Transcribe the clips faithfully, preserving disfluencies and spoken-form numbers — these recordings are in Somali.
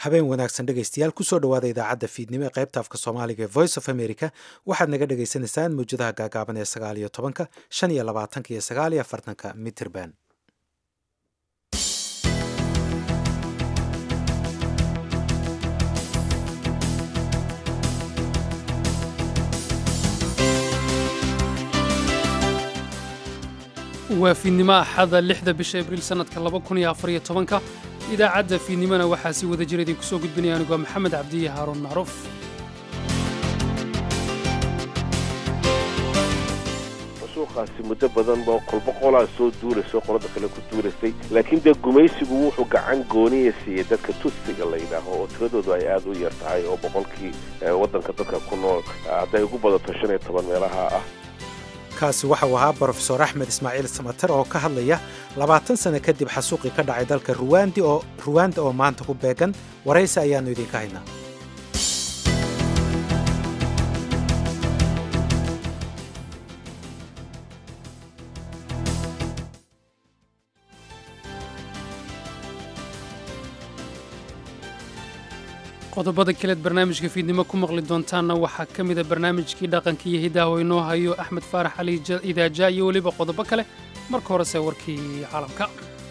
habeen wanaagsan dhegaystayaal kusoo dhawaada idaacadda fiidnimo ee qaybta afka soomaaliga ee voice of america waxaad naga dhagaysanaysaan mawjadaha gaagaaban ee sagaal iyo tobanka shan iyo labaatanka iyo sagaal iyo afartanka mitrband waa fiidnimo axada lixda bisha abriil sannadka laba kun iyo afar iyo tobanka idaacadda fiidnimona waxaa si wada jir idinku soo gudbinaya anigoo maxamed cabdiye haaruun macruuf suuqaasi muddo badan boo kolba qolaa soo duulayso qolada kale ku duulaysay laakiin dee gumaysigu wuxuu gacan gooniya siiyey dadka tutsiga la yidhaaho oo tiradoodu ay aad u yar tahay oo boqolkii waddanka dadka ku nool hadday ugu badato shan iyo toban meelaha ah kaasi waxau ahaa brofesor axmed ismaaciil samater oo ka hadlaya labaatan sano kadib xasuuqii ka dhacay dalka ruwandi oo ruwanda oo maanta ku beegan waraysi ayaannu idinka haynaa qodobada kaleed barnaamijka fiidnimo ku maqli doontaanna waxaa ka mida barnaamijkii dhaqanka iyo hidaha oo inoo hayo axmed faarax cali idaaja iyo weliba qodobo kale marka horese warkii caalamka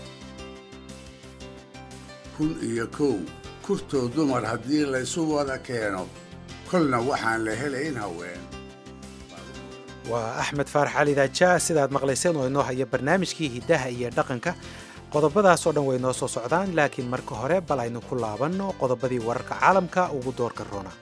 kun iyo kow kurtoo dumar haddii laysu wada keeno kolna waxaan la helayn haween waa axmed faarax cali idaaja sidaad maqlayseen oo inoo haya barnaamijkii hidaha iyo dhaqanka qodobadaas oo dhan way noo soo socdaan laakiin marka hore bal aynu ku laabanno qodobadii wararka caalamka ugu doorka roona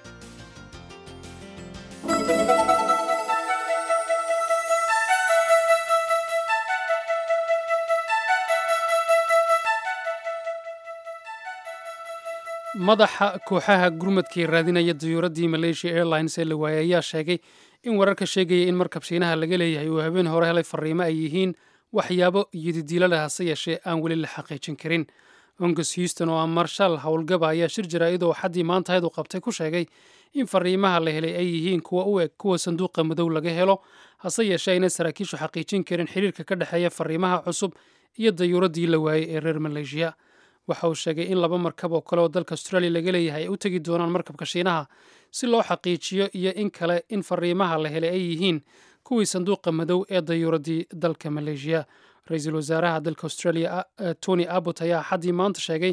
madaxa kooxaha gurmadka ee raadinaya diyuuraddii malaysia airlines ee la waayay ayaa sheegay in wararka sheegaya in markab shiinaha laga leeyahay uu habeen hore helay farriimo ay yihiin waxyaabo iyodidiilo leh hase yeeshee aan weli la xaqiijin karin ongus houston oo ah marshal howlgaba ayaa shir jaraa'id oo xaddii maanta hayd u qabtay ku sheegay in farriimaha la helay ay yihiin kuwa u eg kuwa sanduuqa madow laga helo hase yeeshee ayna saraakiishu xaqiijin karin xiriirka ka dhexeeya farriimaha cusub iyo dayuuraddii la waayey ee reer maleeshiya waxa uu sheegay in laba markab oo kale oo dalka australia laga leeyahay ay u tegi doonaan markabka shiinaha si loo xaqiijiyo iyo in kale in farriimaha la helay ay yihiin kuwii sanduuqa madow ee dayuuraddii dalka maleeshiya ra-iisul wasaaraha dalka australia tony abbot ayaa xaddii maanta sheegay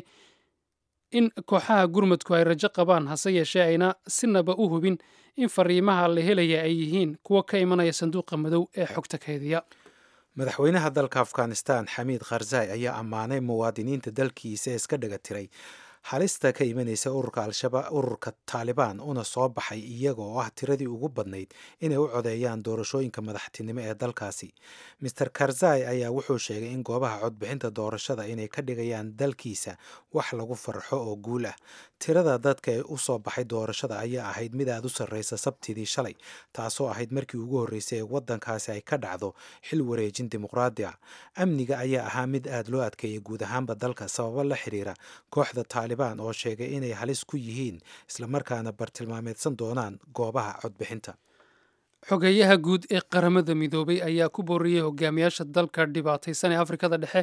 in kooxaha gurmadku ay rajo qabaan hase yeeshee ayna sinaba u hubin in farriimaha la helaya ay yihiin kuwa ka imanaya sanduuqa madow ee xogta kaydiya madaxweynaha dalka afghanistan xamiid kharzai ayaa ammaanay muwaadiniinta dalkiisa ee iska dhaga tiray halista ka imanaysa ururka al-shabaab ururka taalibaan una soo baxay iyaga oo ah tiradii ugu badnayd inay u codeeyaan doorashooyinka madaxtinimo ee dalkaasi mister karzai ayaa wuxuu sheegay in goobaha codbixinta doorashada inay ka dhigayaan dalkiisa wax lagu farxo oo guul ah tirada dadka ee u soo baxay doorashada ayaa ahayd mid aad u sarreysa sabtidii shalay taasoo ahayd markii ugu horreysay ee waddankaasi ay ka dhacdo xil wareejin dimuqraadi ah amniga ayaa ahaa mid aad loo adkeeyay guud ahaanba dalka sababo la xiriira kooxda taalibaan oo sheegay inay halis ku yihiin islamarkaana bartilmaameedsan doonaan goobaha codbixinta xogeeyaha guud ee qaramada midoobay ayaa ku booriyey hogaamiyaasha dalka dhibaataysan ee afrikada dhexe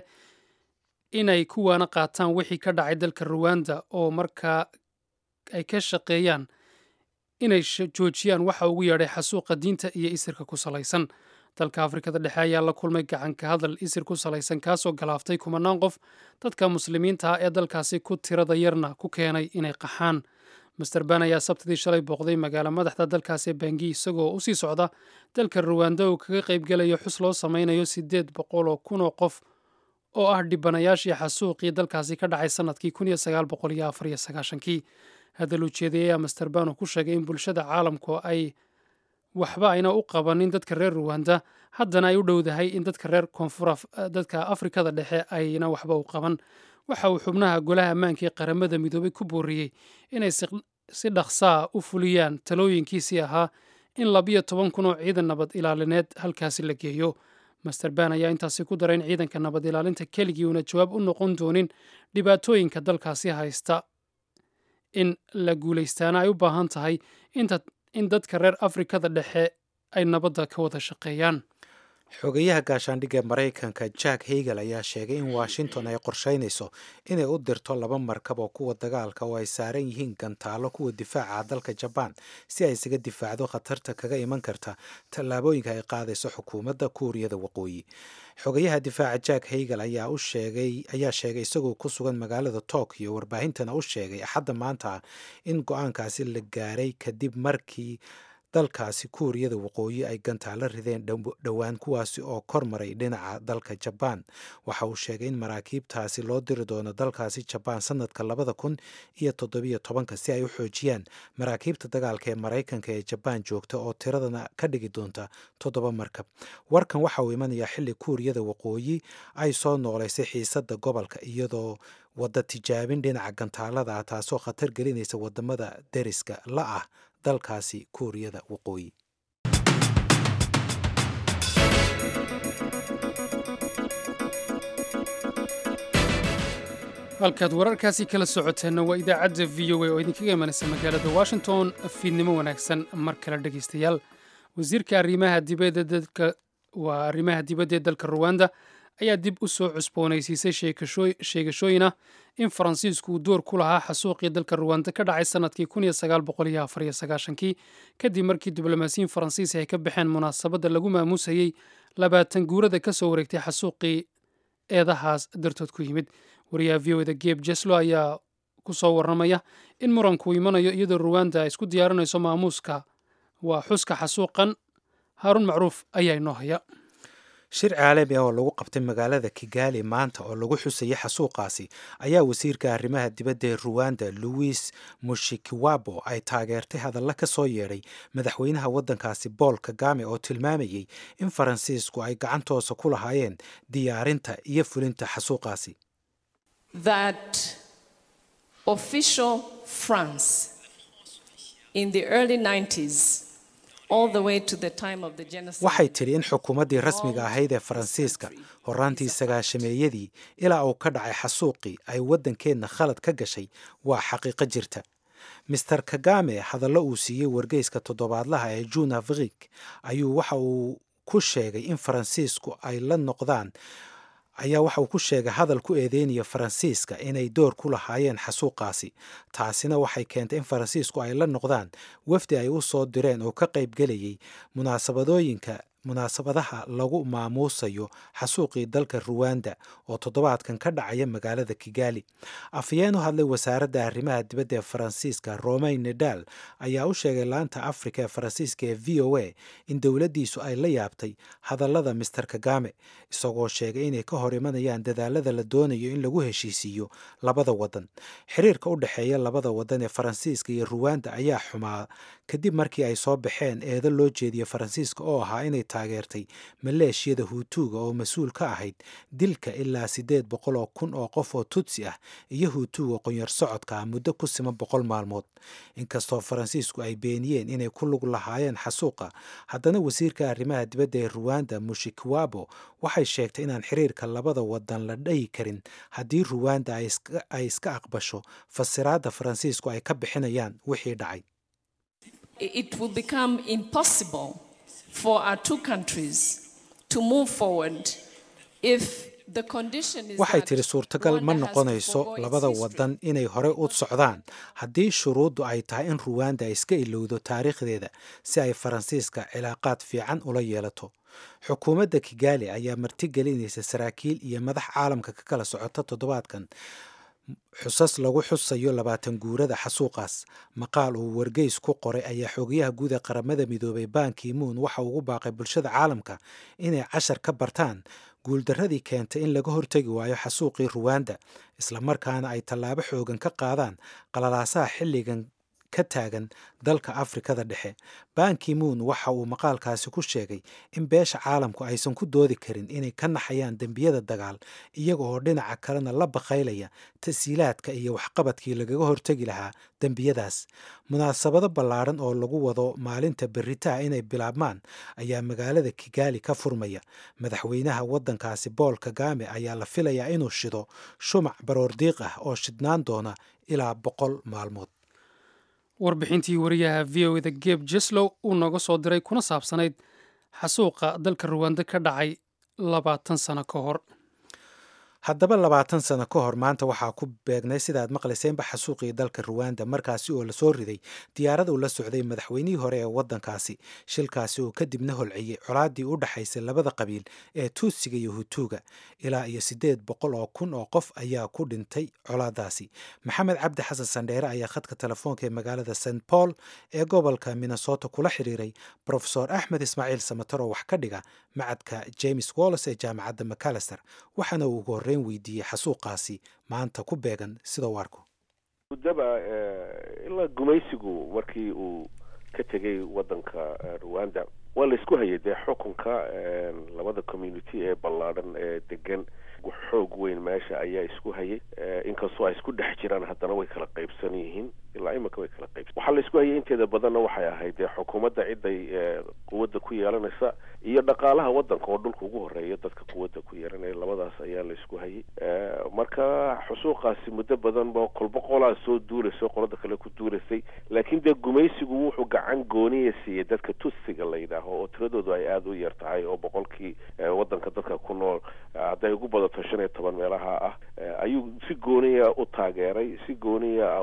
inay kuwaana qaataan wixii ka dhacay dalka ruwanda oo markaa ay ka shaqeeyaan inay joojiyaan waxa ugu yeedhay xasuuqa diinta iyo isirka ku salaysan dalka afrikada dhexe ayaa la kulmay gacanka hadal isir ku salaysan kaasoo galaaftay kumanaan qof dadka muslimiinta ah ee dalkaasi ku tirada yarna ku keenay inay qaxaan master ban ayaa sabtidii shalay booqday magaalo madaxda dalkaasi bangi isagoo u sii socda dalka ruwanda uu kaga qaybgelayo xus loo samaynayo siddeed boqol oo kun oo qof oo ah dhibanayaashii xasuuqii dalkaasi ka dhacay sannadkii kun iyo sagaal boqol iyo afar iyo sagaashankii hadal ujeediyey ayaa master ban uu ku sheegay in bulshada caalamku ay waxba ayna u qabanin dadka reer ruwanda haddana ay u dhowdahay in dadka reer koonfur dadka afrikada dhexe ayna waxba u qaban waxa uu xubnaha golaha ammaanka ee qaramada midoobay ku booriyey inay si dhaqsaa u fuliyaan talooyinkiisii ahaa in labiyo toban kun oo ciidan nabad ilaalineed halkaasi la geeyo master ban ayaa intaasi ku daray in ciidanka nabad ilaalinta keligii uuna jawaab u noqon doonin dhibaatooyinka dalkaasi haysta in la guulaystaana ay u baahan tahay in dadka reer afrikada dhexe ay nabadda ka wada shaqeeyaan xogayaha gaashaandhigga maraykanka jack hagel ayaa sheegay in washington ay qorsheynayso inay u dirto laba markab oo kuwa dagaalka oo ay saaran yihiin gantaalo kuwa difaaca dalka jabaan si ay isaga difaacdo khatarta kaga iman karta tallaabooyinka ay qaadayso xukuumadda kuuriyada waqooyi xogayaha difaaca jack hagel ayaa u sheegay ayaa sheegay isagoo ku sugan magaalada tokyo warbaahintana u sheegay axadda maanta in go-aankaasi la gaaray kadib markii dalkaasi kuuriyada waqooyi ay gantaalo rideen dhowaan kuwaasi oo kor maray dhinaca dalka jabaan waxa uu sheegay in maraakiibtaasi loo diri doono dalkaasi jabaan sanadka labada kun iyo toddobiyo tobanka si ay u xoojiyaan maraakiibta dagaalka ee maraykanka ee jabaan joogta oo tiradana ka dhigi doonta toddoba markab warkan waxa uu imanayaa xilli kuuriyada waqooyi ay soo noolaysay xiisadda gobolka iyadoo wadda tijaabin dhinaca gantaalada ah taasoo khatar gelinaysa wadamada deriska la ah dalkaasi kuuriyada waqooyi halkaad wararkaasi kala socoteenna waa idaacadda v o a oo idinkaga imanaysa magaalada washington fiidnimo wanaagsan mar kale dhegaystayaal wasiirka arrimaha dibadda dadka waa arrimaha dibadda ee dalka ruwanda ayaa dib u soo cusboonaysiisay sheegashooyin ah in faransiisku uu door ku lahaa xasuuqii dalka ruwanda ka dhacay sanadkii kun iyo sagaal boqol iyo afar iyo sagaashankii kadib markii diblomaasiyiin faransiis ay ka baxeen munaasabadda lagu maamuusayey labaatan guurada ka soo wareegtay xasuuqii eedahaas dartood ku yimid wariyaha v o eda geb jeslo ayaa ku soo warramaya in muranku imanayo iyadoo ruwanda ay isku diyaarinayso maamuuska waa xuska xasuuqan haaruun macruuf ayaa inoo haya shir caalami ah oo lagu qabtay magaalada kigali maanta oo lagu xusayay xasuuqaasi ayaa wasiirka arrimaha dibadda ee ruwanda louis mushikiwabo ay taageertay hadalla ka soo yeedhay madaxweynaha waddankaasi paul kagame oo tilmaamayey in faransiisku ay gacantoosa ku lahaayeen diyaarinta iyo fulinta xasuuqaasi that official France in the early nineties waxay tidhi in xukuumaddii rasmiga ahayd ee faransiiska horaantii sagaashameeyadii ilaa uu ka dhacay xasuuqii ay waddankeenna khalad ka gashay waa xaqiiqo jirta mister kagame hadallo uu siiyey wargeyska toddobaadlaha ee june afrique ayuu waxa uu ku sheegay in faransiisku ay la noqdaan ayaa waxa uu ku sheegay hadal ku eedeynaya faransiiska inay door ku lahaayeen xasuuqaasi taasina waxay keentay in faransiisku ay la noqdaan wafdi ay u soo direen oo ka qayb gelayay munaasabadooyinka munaasabadaha lagu maamuusayo xasuuqii dalka ruwanda oo toddobaadkan ka dhacaya magaalada kigali afhayeen u hadlay wasaaradda arrimaha dibadda ee faransiiska romain nedal ayaa u sheegay laanta afrika ee faransiiska ee v o a in dowladdiisu ay la yaabtay hadallada mister kagame isagoo sheegay inay ka hor imanayaan dadaalada la doonayo in lagu heshiisiiyo labada waddan xiriirka u dhexeeya labada waddan ee faransiiska iyo ruwanda ayaa xumaa kadib markii ay soo baxeen eedo loo jeediyey faransiiska oo ahaa inay taageertay maleeshiyada huutuuga oo mas-uul ka ahayd dilka ilaa siddeed boqol oo kun oo qof oo tutsi ah iyo huutuuga qonyar socodka ah muddo ku siman boqol maalmood inkastoo faransiisku ay beeniyeen inay ku lug lahaayeen xasuuqa haddana wasiirka arrimaha dibadda ee ruwanda mushikiwabo waxay sheegtay inaan xiriirka labada waddan la dhayi karin haddii ruwanda ay iska aqbasho fasiraadda faransiisku ay ka bixinayaan wixii dhacay It will become impossible for our two countries to move forward if the condition is waxay that tiri suurtagal ma Rwanda has to noqonayso forgo its labada history. waddan inay hore u socdaan haddii shuruuddu ay tahay in ruwanda ay iska ilowdo taariikhdeeda si ay faransiiska cilaaqaad fiican ula yeelato xukuumadda kigali ayaa martigelinaysa saraakiil iyo madax caalamka ka kala socota toddobaadkan xusas lagu xusayo labaatan guurada xasuuqaas maqaal uu wargeys ku qoray ayaa xogayaha guud ee qaramada midoobay ban ki-moon waxa ugu baaqay bulshada caalamka inay cashar ka bartaan guuldarradii keentay in laga hortegi waayo xasuuqii ruwanda islamarkaana ay tallaabo xoogan ka qaadaan qalalaasaha xilligan ka taagan dalka afrikada dhexe ban ki-moon waxa uu maqaalkaasi ku sheegay in beesha caalamku aysan ku doodi karin inay ka naxayaan dembiyada dagaal iyaga oo dhinaca kalena la baqaylaya tasiilaadka iyo waxqabadkii lagaga hortegi lahaa dembiyadaas munaasabado ballaadhan oo lagu wado maalinta beritaha inay bilaabmaan ayaa magaalada kigali ka furmaya madaxweynaha waddankaasi paul kagame ayaa la filayaa inuu shido shumac baroordiiq ah oo shidnaan doona ilaa boqol maalmood warbixintii wariyaha v o eda geb jeslow uu nooga soo diray kuna saabsanayd xasuuqa dalka ruwanda ka dhacay labaatan sano ka hor. haddaba labaatan sano ka hor maanta waxaa ku beegnay sidaad maqlayseenba xasuuqii dalka ruwanda markaasi oo lasoo riday diyaarad uu la socday madaxweynihii hore ee waddankaasi shilkaasi oo kadibna holciyey colaadii u dhaxaysay labada qabiil ee tuutsiga iyo hutuuga ilaa iyo siddeed boqol oo kun oo qof ayaa ku dhintay colaadaasi. maxamed cabdi xasan sandheere ayaa khadka telefoonka ee magaalada st paul ee gobolka minnesota kula xiriiray brofesor axmed ismaaciil samatar oo wax ka dhiga macadka james wallis ee jaamacadda macalester waxaana uu ugu horreyn weydiiyey xasuuqaasi maanta ku beegan sida u arko. muddaba ilaa gumaysigu markii uu ka tegay waddanka ruwanda waa la isku hayay dee xukunka labada community ee ballaadhan ee degan xoog weyn meesha ayaa isku hayay inkastoo ay isku dhex jiraan haddana way kala qaybsan yihiin ilaa imika way kala qaybsan waxaa la isku hayay inteeda badanna waxay ahayd dee xukuumadda ciday quwadda ku yeelanaysa iyo dhaqaalaha waddanka oo dhulka ugu horeeya dadka quwadda ku yeelanaya labadaas ayaa la isku hayay marka xusuuqaasi muddo badan ba kolba qolaa soo duulayso qolada kale ku duulaysay laakiin dee gumaysigu wuxuu gacan gooniya siiyey dadka tutsiga la yidhaaho oo tiradoodu ay aada u yar tahay oo boqolkii waddanka dadka ku nool hadday ugu badato shan iyo toban meelaha ah ayuu si gooniya u taageeray si gooniya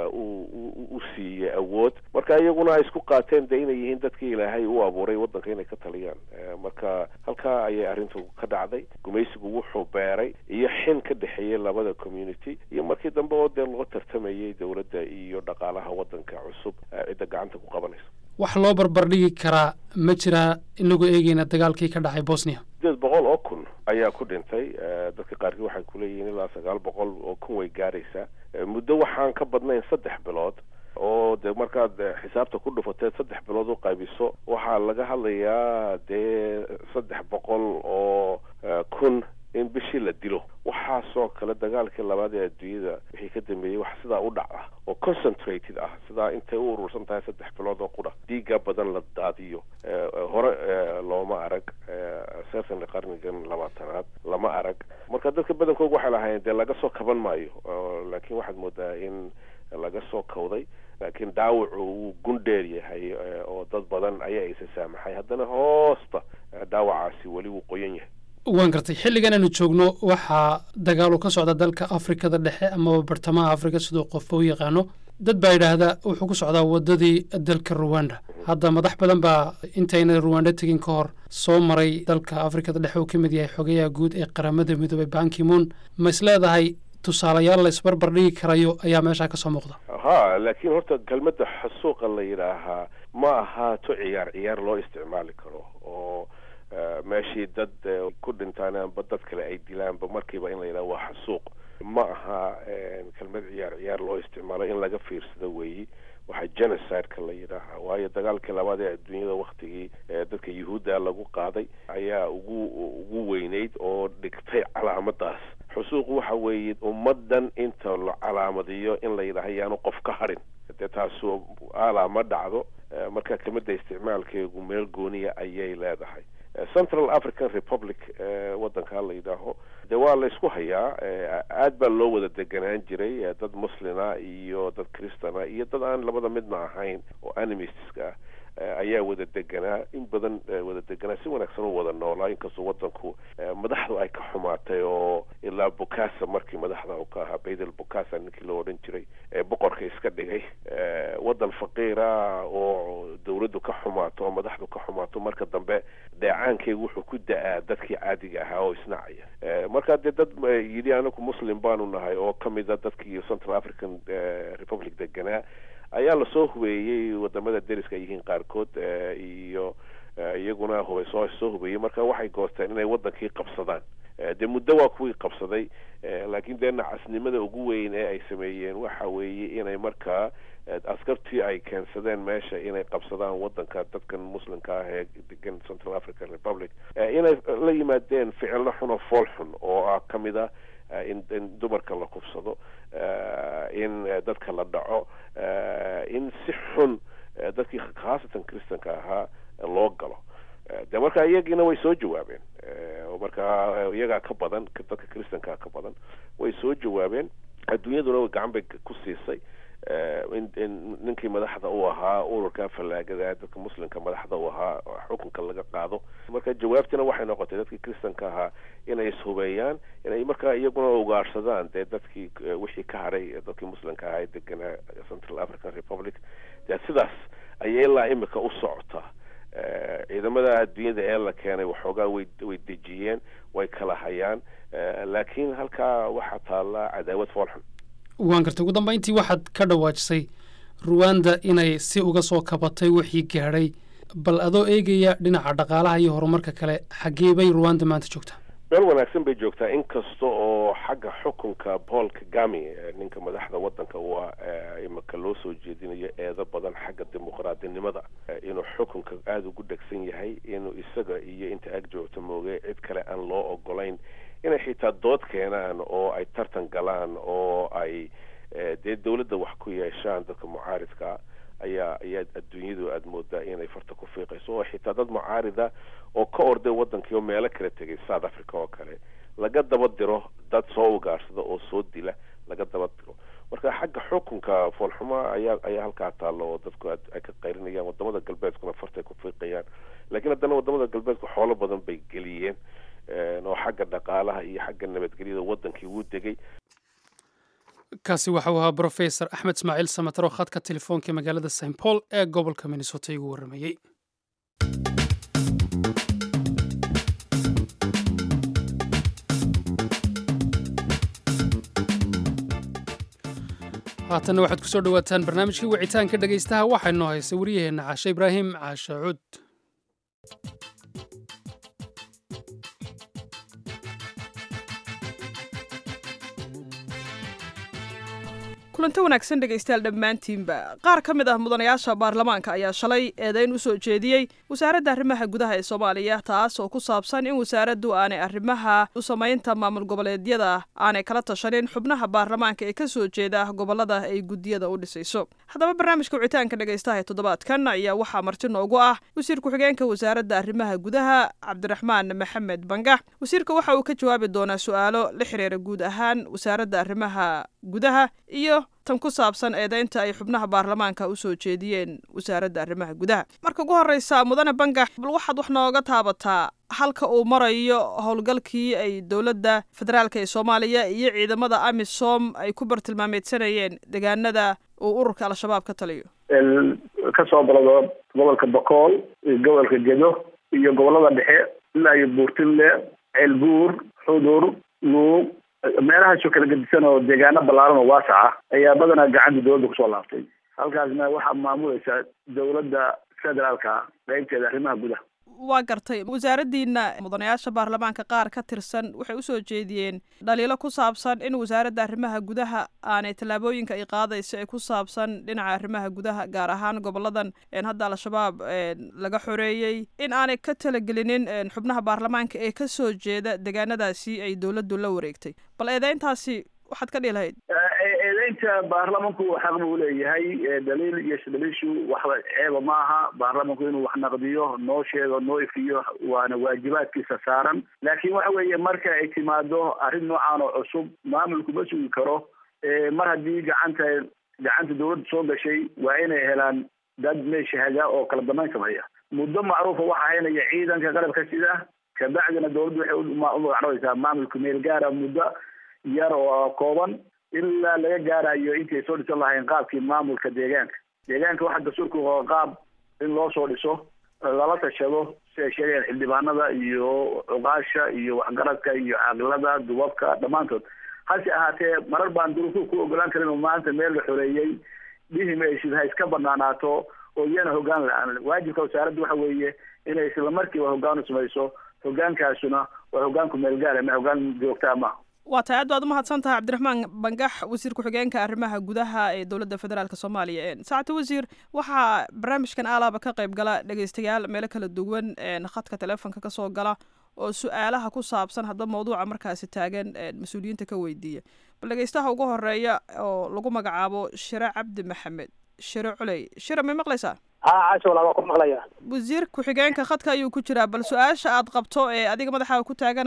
u siiyey awood marka iyaguna ay isku qaateen de inay yihiin dadkii ilaahay u abuuray waddanka inay ka taliyaan marka halkaa ayay arrintu ka dhacday gumaysigu wuxuu beeray iyo xin ka dhexeeyey labada community iyo markii dambe oo dee loo tartamayay dowladda iyo dhaqaalaha waddanka cusub cidda gacanta ku qabanaysa. wax loo barbardhigi karaa ma jiraa inagoo eegeyna dagaalkii ka dhacay bosnia sideed boqol oo kun ayaa ku dhintay dadka qaarkii waxay kuleeyihiin ilaa sagaal boqol oo kun way gaaraysaa muddo waxaan ka badnayn saddex bilood oo dee markaad xisaabta ku dhufatee saddex bilood u qaybiso waxaa laga hadlayaa dee saddex boqol oo kun in bishii la dilo waxaasoo kale dagaalkii labaad ee adduunyada wixii ka dambeeyey wax sidaa u dhaca oo concentrated ah sidaa intay u urursan tahay saddex bilood oo qudha dhiiga badan la daadiyo hore looma arag certainly qarnigan labaatanaad lama arag marka dadka badankooda waxay lahaayeen dee laga soo kaban maayo laakiin waxaad moodaa in laga soo kawday laakiin dhaawacu wuu gundheer yahay oo dad badan ayaa isa saamaxay haddana hoosta dhaawacaasi weli wuu qoyan yahay. waan gartay xilligan aanu joogno waxaa dagaalu ka socda dalka afrikada dhexe amaba bartamaha afrika siduu qofba u yaqaano dad baa yidhaahdaa wuxuu ku socdaa waddadii dalka ruwanda hadda madax badan baa intayna ruwanda tegin ka hor soo maray dalka afrikada dhexe uu ka mid yahay xogayaha guud ee qaramada midoobay bankimoon ma is leedahay tusaalayaal la isbarbar dhigi karayo ayaa meeshaa kasoo muuqda. ha laakiin horta kelmadda xasuuqa la yidhaahaa ma ahaato ciyaar ciyaar loo isticmaali karo oo meeshii dad ku dhintaan amba dad kale ay dilaanba markiiba in la yidhaha waa xasuuq ma aha kelmad ciyaar ciyaar loo isticmaalo in laga fiirsado weeyi waxaa genocide-ka la yidhaahaa waayo dagaalkii labaad ee adduunyada waktigii dadka yuhuudda lagu qaaday ayaa ugu ugu weyneyd oo dhigtay calaamadaas xusuuq waxa weeye ummaddan inta la calaamadiyo in la yidhaaha yaanu qof ka harin dee taasu alaa ma dhacdo marka kelmadda isticmaalkeegu meel gooniya ayay leedahay. central african republic waddankaa la yidhaaho dee waa la isku hayaa aad baa loo wada deganaan jiray dad muslina iyo dad christana iyo dad aan labada midna ahayn oo animistska ah ayaa wada deganaa in badan wada deganaa si wanaagsan u wada noolaa inkastoo waddanku madaxdu ay ka xumaatay oo ilaa bukasa markii madaxda u ka ahaa baydel bukasa ninkii loo odhan jiray ee boqorka iska dhigay waddan faqiira oo dawladdu ka xumaato oo madaxdu ka xumaato marka dambe deecaankeygu wuxuu ku da-aa dadkii caadiga ahaa oo isnacaya markaa dee dad yidhi anaku muslim baanu nahay oo ka mida dadkii central african republic deganaa ayaa lasoo hubeeyey wadamada deriska ay yihiin qaarkood iyo iyaguna hubay soo soo hubeeyey marka waxay goosteen inay waddankii qabsadaan dee muddo waa kuwii qabsaday laakiin dee nacasnimada ugu weyn ee ay sameeyeen waxa weeye inay markaa askartii ay keensadeen meesha inay qabsadaan waddanka dadkan muslimka ah ee degan central african republic inay la yimaadeen ficillo xun oo fool xun oo ah ka mid ah in in dumarka la kufsado in dadka la dhaco in si xun dadkii khaasatan kristanka ahaa loo galo de marka iyagiina way soo jawaabeen markaa iyagaa ka badan dadka kristankaa ka badan way soo jawaabeen adduunyaduna gacan bay ku siisay ninkii madaxda u ahaa ururka fallaagada dadka muslimka madaxda u ahaa xukunka laga qaado. marka jawaabtina waxay noqotay dadkii kristanka ahaa inay ishubeeyaan, inay markaa iyaguna ugaarsadaan dee dadkii wixii ka haray dadkii muslimka ahaa ee deganaa Central African Republic. dee sidaas ayay ilaa imika u socotaa. ciidamada adduunyada ee la keenay waxoogaa way way dejiyeen, way kala hayaan, laakiin halkaa waxaa taalla cadaawad foolxun. waan gartay. ugu dambeyntii waxaad ka dhawaajisay Rwanda inay si uga soo kabatay wixii gaadhay, bal adoo eegaya dhinaca dhaqaalaha iyo horumarka kale, xaggee bay Rwanda maanta joogtaa? meel wanaagsan bay joogtaa, inkasta oo xagga xukunka Paul Kagame ninka madaxda wadanka u ah imika loo soo jeedinayo eedo badan xagga dimuqraadinimada, inuu xukunka aada ugu dhegsan yahay, inuu isaga iyo inta ag joogta mooge cid kale aan loo ogolayn inay xitaa dood keenaan oo ay tartan galaan oo ay dee dawladda wax ku yeeshaan. dadka mucaaridka ayaa ayaa adduunyadu aada moodaa inay farta ku fiiqayso, oo xitaa dad mucaarida oo ka orday wadankii oo meelo kala tegay South Africa oo kale laga daba diro, dad soo ugaarsada oo soo dila laga daba diro. marka xagga xukunka foolxumo ayaa ayaa halkaa taallo oo dadku ay ka qaylinayaan, wadamada galbeedkuna fartay ku fiiqayaan. laakiin haddana wadamada galbeedku xoolo badan bay geliyeen oo xagga dhaqaalaha iyo xagga nabadgelyada wadankii wuu degay. kaasi waxa uu ahaa Professor Axmed Ismaaciil Samatar oo khadka telefoonka magaalada Saint Paul ee gobolka Minnesota igu waramayay. haatana waxaad ku soo dhawaataan barnaamijkii wicitaanka dhegaystaha. waxaa inoo haysa wariyaheenna Caashe Ibraahim Caashe Cud. kulanti wanaagsan dhegaystayaal dhammaantiinba. qaar ka mid ah mudanayaasha baarlamaanka ayaa shalay eedayn u soo jeediyey wasaaradda arrimaha gudaha ee Soomaaliya, taas oo ku saabsan in wasaaraddu aanay arrimaha u samaynta maamul goboleedyada aanay kala tashanin xubnaha baarlamaanka ee ka soo jeeda gobolada ay gudiyada u dhisayso. haddaba barnaamijka wicitaanka dhegaystaha ee toddobaadkan ayaa waxaa marti noogu ah wasiir ku-xigeenka wasaaradda arrimaha gudaha Cabdiraxmaan Maxamed Bangax. wasiirka waxa uu ka jawaabi doonaa su'aalo la xiriira guud ahaan wasaaradda arrimaha gudaha iyo tan ku saabsan eedaynta ay xubnaha baarlamaanka u soo jeediyeen wasaaradda arrimaha gudaha. marka ugu horreysa mudane Bangax, bal waxaad wax nooga taabataa halka uu marayo howlgalkii ay dowladda federaalka ee Soomaaliya iyo ciidamada AMISOM ay ku bartilmaameedsanayeen deegaanada uu ururka al-shabaab ka taliyo. ka soo balado gobolka Bakool iyo gobolka Gedo iyo gobolada dhexe ilaa iyo Buurtile, Ceelbuur, Xudur, Luuq, meelahaasoo kala gedisan oo deegaano ballaaran oo waasaca ayaa badanaa gacanta dowladda kusoo laaftay. halkaasna waxaa maamulaysa dowladda federaalka qaybteeda arrimaha gudaha. waa gartay. wasaaraddiina mudanayaasha baarlamaanka qaar ka tirsan waxay u soo jeediyeen dhaliilo ku saabsan in wasaaradda arrimaha gudaha aanay tallaabooyinka ay qaadayso ee ku saabsan dhinaca arrimaha gudaha, gaar ahaan goboladan hadda al-shabaab laga xoreeyey, in aanay ka talagelinin xubnaha baarlamaanka ee ka soo jeeda deegaanadaasi ay dowladdu la wareegtay. bal eedayntaasi waxaad ka dhihi lahayd? eedaynta baarlamanku xaq buu leeyahay. daliil iyo isdaliishu waxba ceeba ma aha. baarlamanku inuu wax naqdiyo, noo sheego, noo ifiyo, waana waajibaadkiisa saaran. laakiin waxa weeye marka ay timaado arrin noocaan oo cusub, maamulku ma sugi karo. mar haddii gacanta gacanta dowladda soo gashay, waa inay helaan dad meesha haga oo kala dambeyn sameeya. muddo macruufa waxa haynaya ciidanka qalabka sida, kabacdina dowladdu waxay u magacaabaysaa maamulka meel gaara muddo yar oo kooban ilaa laga gaarayo intay soo dhisan lahayn qaabkii maamulka deegaanka. deegaanka waxaa dastuurka oo qaab in loo soo dhiso, lala tashado si ay sheegayaan xildhibaanada iyo cuqaasha iyo waxgaradka iyo caaqilada, dubabka dhammaantood. hase ahaatee marar baan duruufo ku ogolaan karin oo maanta meel la xoreeyey dhihi maysid ha iska banaanaato oo iyana hoggaan la-aan. waajibka wasaaradda waxa weeye inay isla markiiba hoggaan u samayso. hoggaankaasuna waa hoggaanku meel gaara ma hoggaan joogtaa ma. waa tahay aad baad umahadsan tahay Cabdiraxmaan Bangax, wasiir ku-xigeenka arrimaha gudaha ee dowladda federaalka Soomaaliya. saacada wasiir, waxaa barnaamijkan alaaba ka qayb gala dhegaystayaal meelo kala duwan khadka telefoonka ka soo gala oo su'aalaha ku saabsan hadda mawduuca markaasi taagan mas-uuliyiinta ka weydiiya. bal dhegaystaha ugu horeeya oo lagu magacaabo Shire Cabdi Maxamed. Shire Culey, Shire ma maqlaysaa? haa casho walaal ku maqlaya. wasiir ku-xigeenka khadka ayuu ku jiraa, bal su-aasha aad qabto ee adiga madaxa ku taaganaad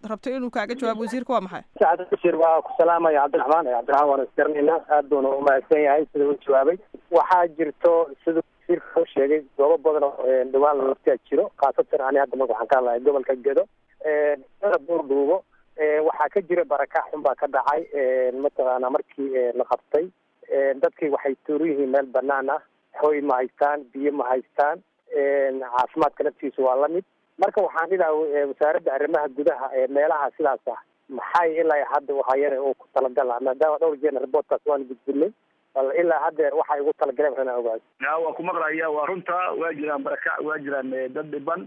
rabto inuu kaaga jawaabo wasiirka waa maxay? sacad bashir waa ku salaamaya cabdiraxmaan cabdiraxmaan waan isgaranaynaa aad buuna u mahadsan yahay sida uu jawaabay. waxaa jirto sida wasiirka u sheegay goobo badan oo dhawaan laftaa jiro khaasatan ani hadda marka waxaan ka hadlahay gobolka Gedo buurdhuubo waxaa ka jira barakac xun baa ka dhacay mataqaana markii la qabtay dadkii waxay tuuran yihiin meel banaan ah, hooy ma haystaan, biyo ma haystaan, caafimaadka naftiisu waa la mid. marka waxaan dhilaha wasaaradda arrimaha gudaha ee meelaha sidaas ah maxay ilaa hadda waxayana uu ku talagala maadaama dhowr jeer reportkaas waan gudbinay bal ilaa hadda waxay ugu talagaleen waxaan ogaado. yaa waa ku maqlaya waa runta waa jiraan barakac waa jiraan dad dhiban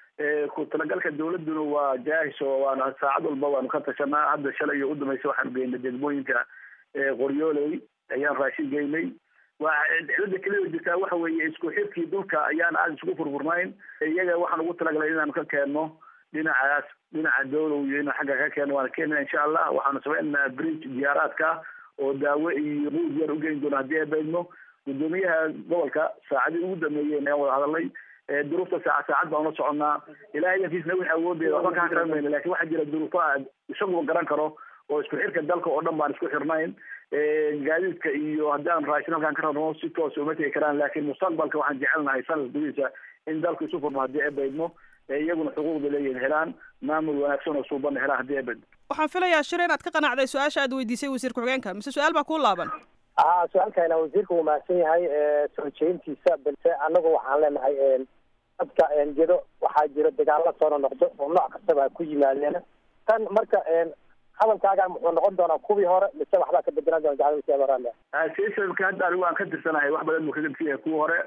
ku talagalka dawladuna waa jaahis oo waana saacad walba waanu ka tashanaa. hadda shalay iyo u dambeysay waxaan geynay degmooyinka qoryooley ayaan raashin geynay. waa cilada keliya jirtaa waxa weeye isku xirkii dhulka ayaan aada isugu furfurnayn. iyaga waxaan ugu talagalay inaan ka keenno dhinacaas dhinaca dawlow iyo inaan xagga ka keenno waana keenna insha allah. waxaanu sameynaa bridge diyaaraadka oo daawo iyo ruud yar u geyn doona haddii ay baydno. gudoomiyaha gobolka saacadii ugu dambeeyeen ayaan wada hadalnay duruufta saaca saacad baan ula soconnaa. ilaahay dankiisna wixii awoodeeda waxba kaa karamayna lakin waxaa jira duruufaha isaguba garan karo oo isku xirka dalka oo dhan baan isku xirnayn. gaadiidka iyo haddaan raashin halkaan ka rabno si toos uma tegi karaan laakiin mustaqbalka waxaan jecelnahay sanad gudihiisa in dalku isu furmo haddii ay baydno iyaguna xuquuqda leeyihin helaan maamul wanaagsan oo suubanna helaan haddii ay baydno. waxaan filayaa shir inaad ka qanacday su-aasha aad weydiisay wasiir ku-xigeenka mise su-aal baa kuu laaban? aa su-aalkayna wasiirka wuu mahadsan yahay soo jeedintiisa balse anagu waxaan leenahay dadka Gedo waxaa jira dagaalo soo noqdo oo nooc kastaba ku yimaadeen. tan marka hadalkaaga muxuu noqon doonaa kuwii hore mise waxbaa ka bedelan doona jacayl wasiir systemka hadda anigu waan ka tirsanahay wax badan buu kaga tiyahay kuwii hore.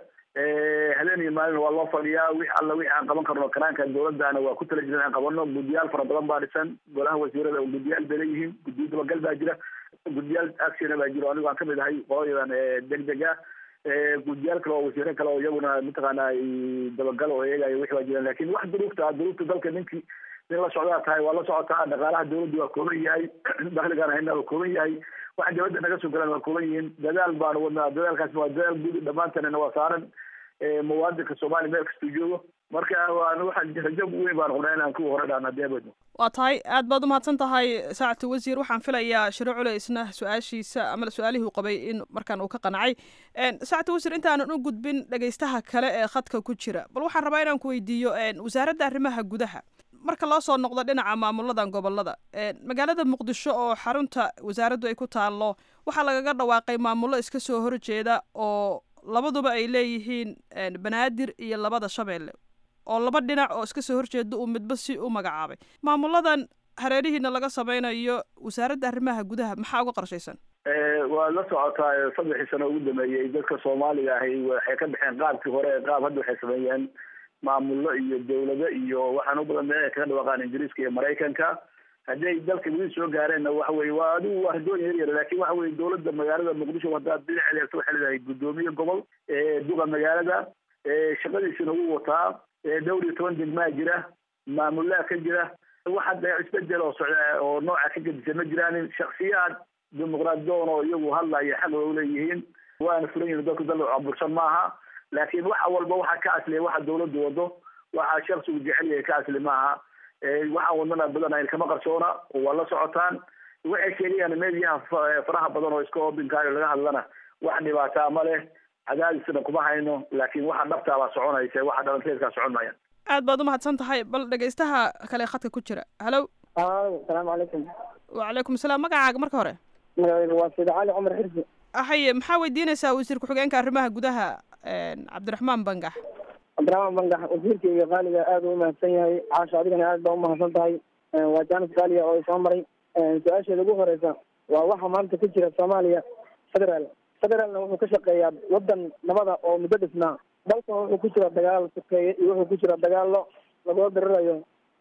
habeen iyo maalin waa loo fadhiyaa wix alla wixii aan qaban karno karaanka dawladana waa ku tala jiran aan qabano. guddiyaal fara badan baa dhisan golaha wasiirada oo guddiyaal bay leeyihiin guddiyo dabagal baa jira guddiyaal action baa jiro anigu aan kamid ahay qoladan degdega guddiyaal kale oo wasiiro kale oo iyaguna mataqaana dabagal oo eegayo wixii baa jiraan lakin wax duruufta duruufta dalka ninkii nin la socdaa tahay waa la socotaa. dhaqaalaha dawladda waa kooban yahay dakhligaan hayna waa kooban yahay waxa dawladda naga soo galaan waa kooban yihiin. dadaal baanu wadnaa dadaalkaas waa dadaal guud dhammaantanna waa saaran muwaadinka soomaaliya meel kastuu joogo. marka waan waxaan rajo weyn baan qabnaa inaan kuwa hore dhaan haddii abadno. waa tahay aad baad umahadsan tahay saacatu wasiir. waxaan filayaa shiro culeysna su-aashiisa ama su-aalihii u qabay in markaan uu ka qancay. saacatu wasiir intaanan u gudbin dhegaystaha kale ee khadka ku jira bal waxaan rabaa inaan ku weydiiyo wasaaradda arrimaha gudaha marka loo soo noqdo dhinaca maamuladan gobolada magaalada muqdisho oo xarunta wasaaraddu ay ku taallo waxaa lagaga dhawaaqay maamullo iska soo horjeeda oo labaduba ay leeyihiin banaadir iyo labada shabeelle oo laba dhinac oo iska soo horjeeda uu midba si u magacaabay. maamuladan hareerihiina laga sameynayo wasaaradda arrimaha gudaha maxaa uga qorshaysan? waa la socotaa saddexii sano ugu dambeeyey dadka soomaaliga ahi waxay ka baxeen qaabkii hore qaab hadda waxay sameeyeen maamullo iyo dawlado iyo waxaan u badan meel ay kaga dhawaaqaan ingiriiska iyo maraykanka. hadday dalka weli soo gaareenna waxa weye waa adigu waa radoon yar yar lakin waxa weye dawladda magaalada muqdisho haddaad dhinac eegto waxay leedahay guddoomiye gobol duqa magaalada shaqadiisina wuu wataa dhowr iyo toban degmaa jira maamullaa ka jira wax hadda isbedel oo socda oo nooca ka gedisan ma jiraan. shaksiyaad dimuqraadidoon oo iyagu hadlaya xaq way uleeyihiin waana furan yihin dalku dal cabursan maaha laakiin waxa walba waxaa ka asliya waxa dawladdu wado waxaa shaksigu jecel yahay ka asli maaha. waxaan wadnana badan kama qarsoona waa la socotaan waxay sheegayaan meediyaha faraha badan oo iska obinkaayo laga hadlana wax dhibaataa ma leh cadaadisna kuma hayno laakiin waxa dhabtaa baa soconaysa waxa dhalanteedkaa socon maayaan. aad baad umahadsan tahay bal dhegaystaha kale khadka ku jira. hallo asalaamu calaykum. wacalaykum salaam. magacaaga marka hore? waa sida cali cumar xirsi. ahaye maxaa weydiinaysaa wasiir ku-xigeenka arrimaha gudaha cabdiraxmaan bangax? cabdiraxmaan bangax wasiirka iyo qaaliga aad u umahadsan yahay. caasha adigana aad baa umahadsan tahay. waa jaanis qaaliga oo isoo maray. su-aasheeda ugu horeysa waa waxa maanta ka jira soomaaliya federaal federaalna wuxuu ka shaqeeyaa wadan nabada oo muddo dhisnaa. dalkan wuxuu ku jira dagaal sokeeye iyo wuxuu ku jira dagaalo lagula dirirayo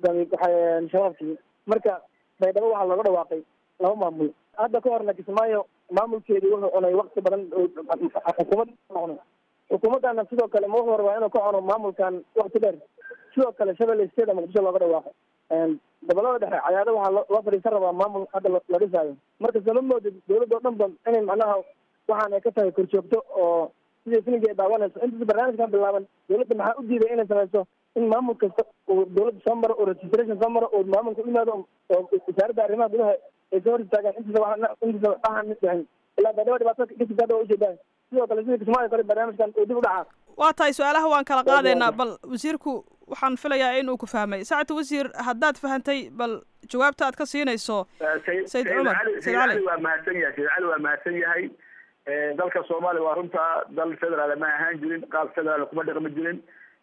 shabaabkii. marka baydhabo waxaa looga dhawaaqay laba maamul. hadda ka horna kismaayo maamulkeedii wuxuu cunay wakti badan xukuumad cunay. xukuumaddana sidoo kale ma wuxuu rabaa inuu ka cuno maamulkan wakti dheer. sidoo kale shabeelle state muqdisho looga dhawaaqay. gobolada dhexe cayaado waxaa loo fadhiisan rabaa maamul hadda la dhisaayo. marka sama moodid dawladda o dhan ba inay macnaha waxaan ay ka tahay korjoogto oo sidii filinka ay daawanayso. intaas barnaamijkan bilaaban dawladda maxaa u diiday inay samayso in maamul kasta oo dawladda soo maro oo registration soo maro oo maamulka u yimaado oo wasaaradda arrimaha gudaha ay soo hor istaagaan intiisa waxaan intiisa waxaan mid dhahayn ilaa baadhaba dhibaatada ka jirta waa ujeedaan sidoo kale sida kismaayo kale barnaamijkan oo dib u dhaca waa tahay su-aalaha waan kala qaadaynaa bal wasiirku waxaan filayaa inuu ku fahmay saacadta wasiir haddaad fahantay bal jawaabta aad ka siinayso sayid cumar sayid cali waa mahadsan yahay sayid cali waa mahadsan yahay dalka soomaaliya waa runtaa dal federaal ma ahaan jirin qaab federaal kuma dhaqmi jirin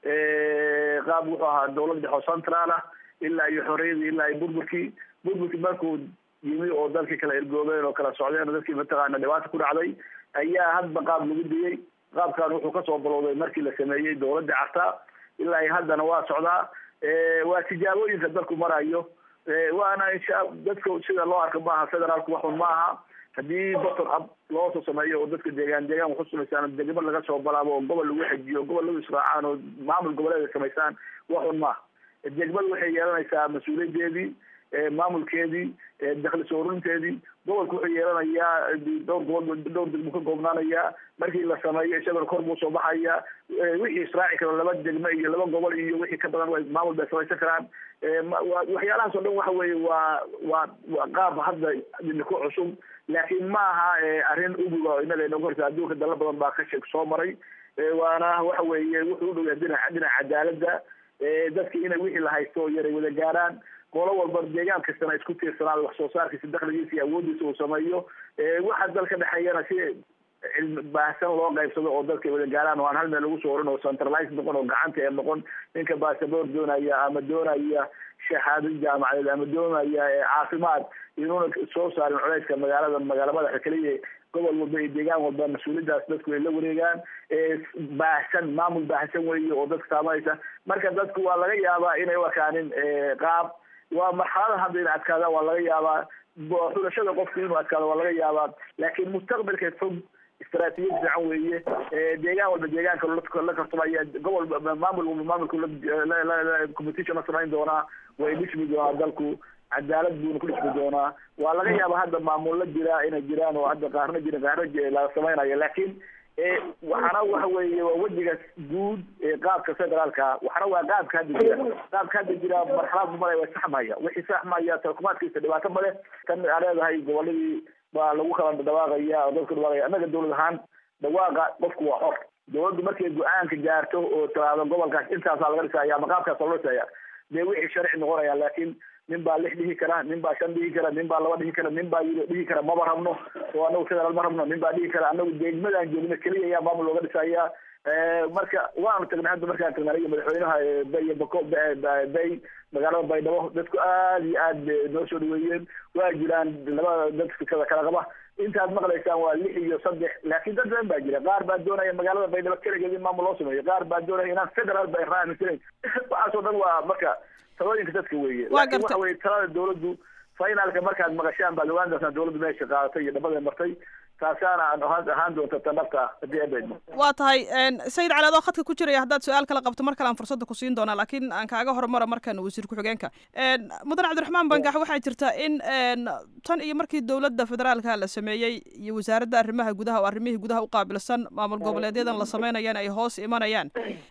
qaab wuxuu ahaa dawlad dhexe oo central ah ilaa iyo xorriyadii ilaa iyo burburkii burburkii markuu yimi oo dalkii kala ergoobeen oo kala socdeen oo dadkii mataqaana dhibaata ku dhacday ayaa hadba qaab lagu diyey qaabkan wuxuu kasoo balowday markii la sameeyey dawladda carta ilaa iyo haddana waa socdaa waa tijaabooyinka dalku marayo waana insha dadka sida loo arka maaha federaalku waxun ma aha haddii bottom up loo soo sameeyo oo dadka deegaan deegaan waxu samaysaan degmo laga soo balaabo oo gobol lagu xejiyo gobol lagu israacaan oo maamul goboleed samaysaan waxun maaha degmadu waxay yeelanaysaa mas-uuliyadeedii maamulkeedii dakhli soo ururinteedii gobolku wuxuu yeelanayaa dhowr gobol dhowr degmo ka goobnaanayaa markii la sameeyo isagana kor buu soo baxaya wixii israaci karo laba degmo iyo laba gobol iyo wixii ka badan maamul bay samaysan karaan waxyaalahaas oo dhan waxa weeye waa waa waa qaab hadda ku cusub laakiin ma aha arrin uguga inaga inooga horta adduunka dala badan baa ka sheeg soo maray waana waxa weeye wuxuu u dhowyaa dhinaca dhinaca cadaaladda dadka inay wixii la haysto yaray wada gaaraan qolo walba deegaan kastana isku tiirsanaado wax soo saarkiisa dakhligiisa iyo awoodiisa uu sameeyo waxa dalka dhexeeyana si cilmi baahsan loo qaybsado oo dadka wada gaaraan oo aan hal meel lagu soo orin oo centralized noqon oo gacanta ee noqon ninka baasaboor doonaya ama doonaya shahaado jaamacadeed ama doonaya caafimaad inuuna soo saarin culeyska magaalada magaala madaxa keliya gobol walba iyo deegaan walba mas-uuliyadaas dadku ay la wareegaan baahsan maamul baahsan weeye oo dadka saamaysa marka dadku waa laga yaabaa inay u arkaanin qaab waa marxalada hadda inay adkaadaan waa laga yaabaa xulashada qofku inuu adkaado waa laga yaabaa laakiin mustaqbalka fog istaraatiijiyad fiican weeye deegaan walba deegaanka la kartumaya gobol maamul walba maamulku competition la samayn doonaa way dhismi doonaa dalku cadaalad buuna ku dhismi doonaa waa laga yaabaa hadda maamulla jiraa inay jiraan oo hadda qaarna jirin qaarna la samaynayo laakiin waxaana waxa weeye waa wejiga guud ee qaabka federaalka waxaana waa qaabka hadda jira qaabka hadda jira marxalad male way saxmaya wixii saxmaya tarkumaadkiisa dhibaato male tan aa leedahay goboladii baa lagu kala dhawaaqaya oo dadka dhawaaqaya annaga dawlad ahaan dhawaaqa qofku waa xor dawladdu markay go-aanka gaarto oo tiraado gobolkaas intaasaa laga dhisaya ama qaabkaasa loo dhisaya dee wixii sharci noqonaya laakiin nin baa lix dhihi kara nin baa shan dhihi kara nin baa laba dhihi kara nin baa dhihi kara maba rabno oo anagu federaal ma rabno nin baa dhihi kara anagu degmadaan joogno keliya ayaa maamul looga dhisaya marka waanu tagnay hadda markaan tagnay aniga madaxweynaha bay bako bay magaalada baydhabo dadku aad iyo aad noo soo dhaweeyeen waa jiraan labada dadka kala kala qaba intaad maqlaysaan waa lix iyo saddex laakiin dad badan baa jira qaar baa doonaya magaalada baydhabo keligeed in maamul loo sameeyo qaar baa doonaya inaan federaal ba raamisanayn waxaas oo dhan waa marka talooyinka dadka weeye laakiin waxa weye talada dawladdu finalka markaad maqashaan baad ogaan doontaan dawladdu meesha qaadatay iyo dhabada martay taasaana ahaan doonta tan dhabta ah haddii abeedmo waa tahay sayid cali adoo khadka ku jiraya haddaad su-aal kala qabto mar kale aan fursadda ku siin doonaa laakiin aan kaaga hormara markan wasiir ku-xigeenka mudan cabdiraxmaan bangax waxaa jirta in tan iyo markii dowladda federaalka la sameeyey iyo wasaaradda arrimaha gudaha oo arrimihii gudaha u qaabilsan maamul goboleedyadan la sameynayaan ay hoos imanayaan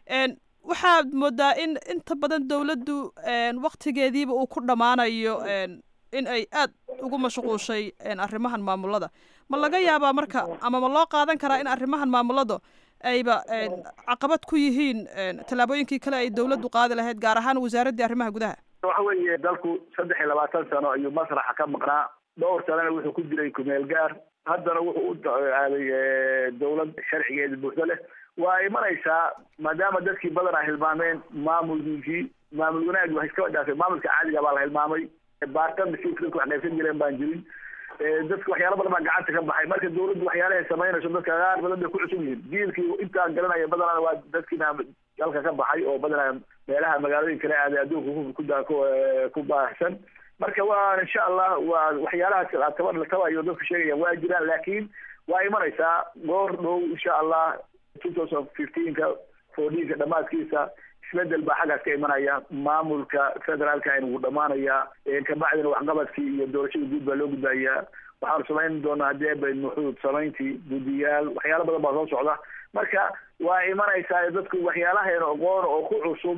waxaad moodaa in inta badan dawladdu waktigeediiba uu ku dhammaanayo in ay aad ugu mashquushay arrimahan maamulada ma laga yaabaa marka ama ma loo qaadan karaa in arrimahan maamulada ayba caqabad ku yihiin tallaabooyinkii kale ay dawladdu qaadi lahayd gaar ahaan wasaaraddii arrimaha gudaha waxa weeye dalku saddex iyo labaatan sano ayuu masraxa ka maqnaa dhowr sanana wuxuu ku jiray kumeel gaar haddana wuxuu u aaday dawlad sharcigeeda buuxdo leh waa imanaysaa maadaama dadkii badan a hilmaameen maamulkii maamul wanaag waa iskaba dhaafay maamulka caadiga baa la hilmaamay baartan masiirka dadku wax qaybsan jireen baan jirin dadka waxyaala badan baa gacanta ka baxay marka dawladdu waxyaalahay samaynayso dadka qaar badan bay ku cusub yihiin jiilkii intaa garanaya badanaa waa dadkiina dalka ka baxay oo badanaa meelaha magaalooyin kale aaday adduunka ku ku baahsan marka waa insha allah waa waxyaalahaas taban la tabayo dadku sheegayaan waa jiraan laakiin waa imanaysaa goor dhow insha allah two thousand fifteenka fourteenka dhamaadkiisa isbedel baa xaggaas ka imanaya maamulka federaalka inuu dhamaanaya kabacdina waxqabadkii iyo doorashada guud baa loo gudbayaa waxaanu samayn doonaa haddii bay nuxuud samayntii guddiyaal waxyaala badan baa soo socda marka waa imanaysaa dadku waxyaalahaena aqoon oo ku cusub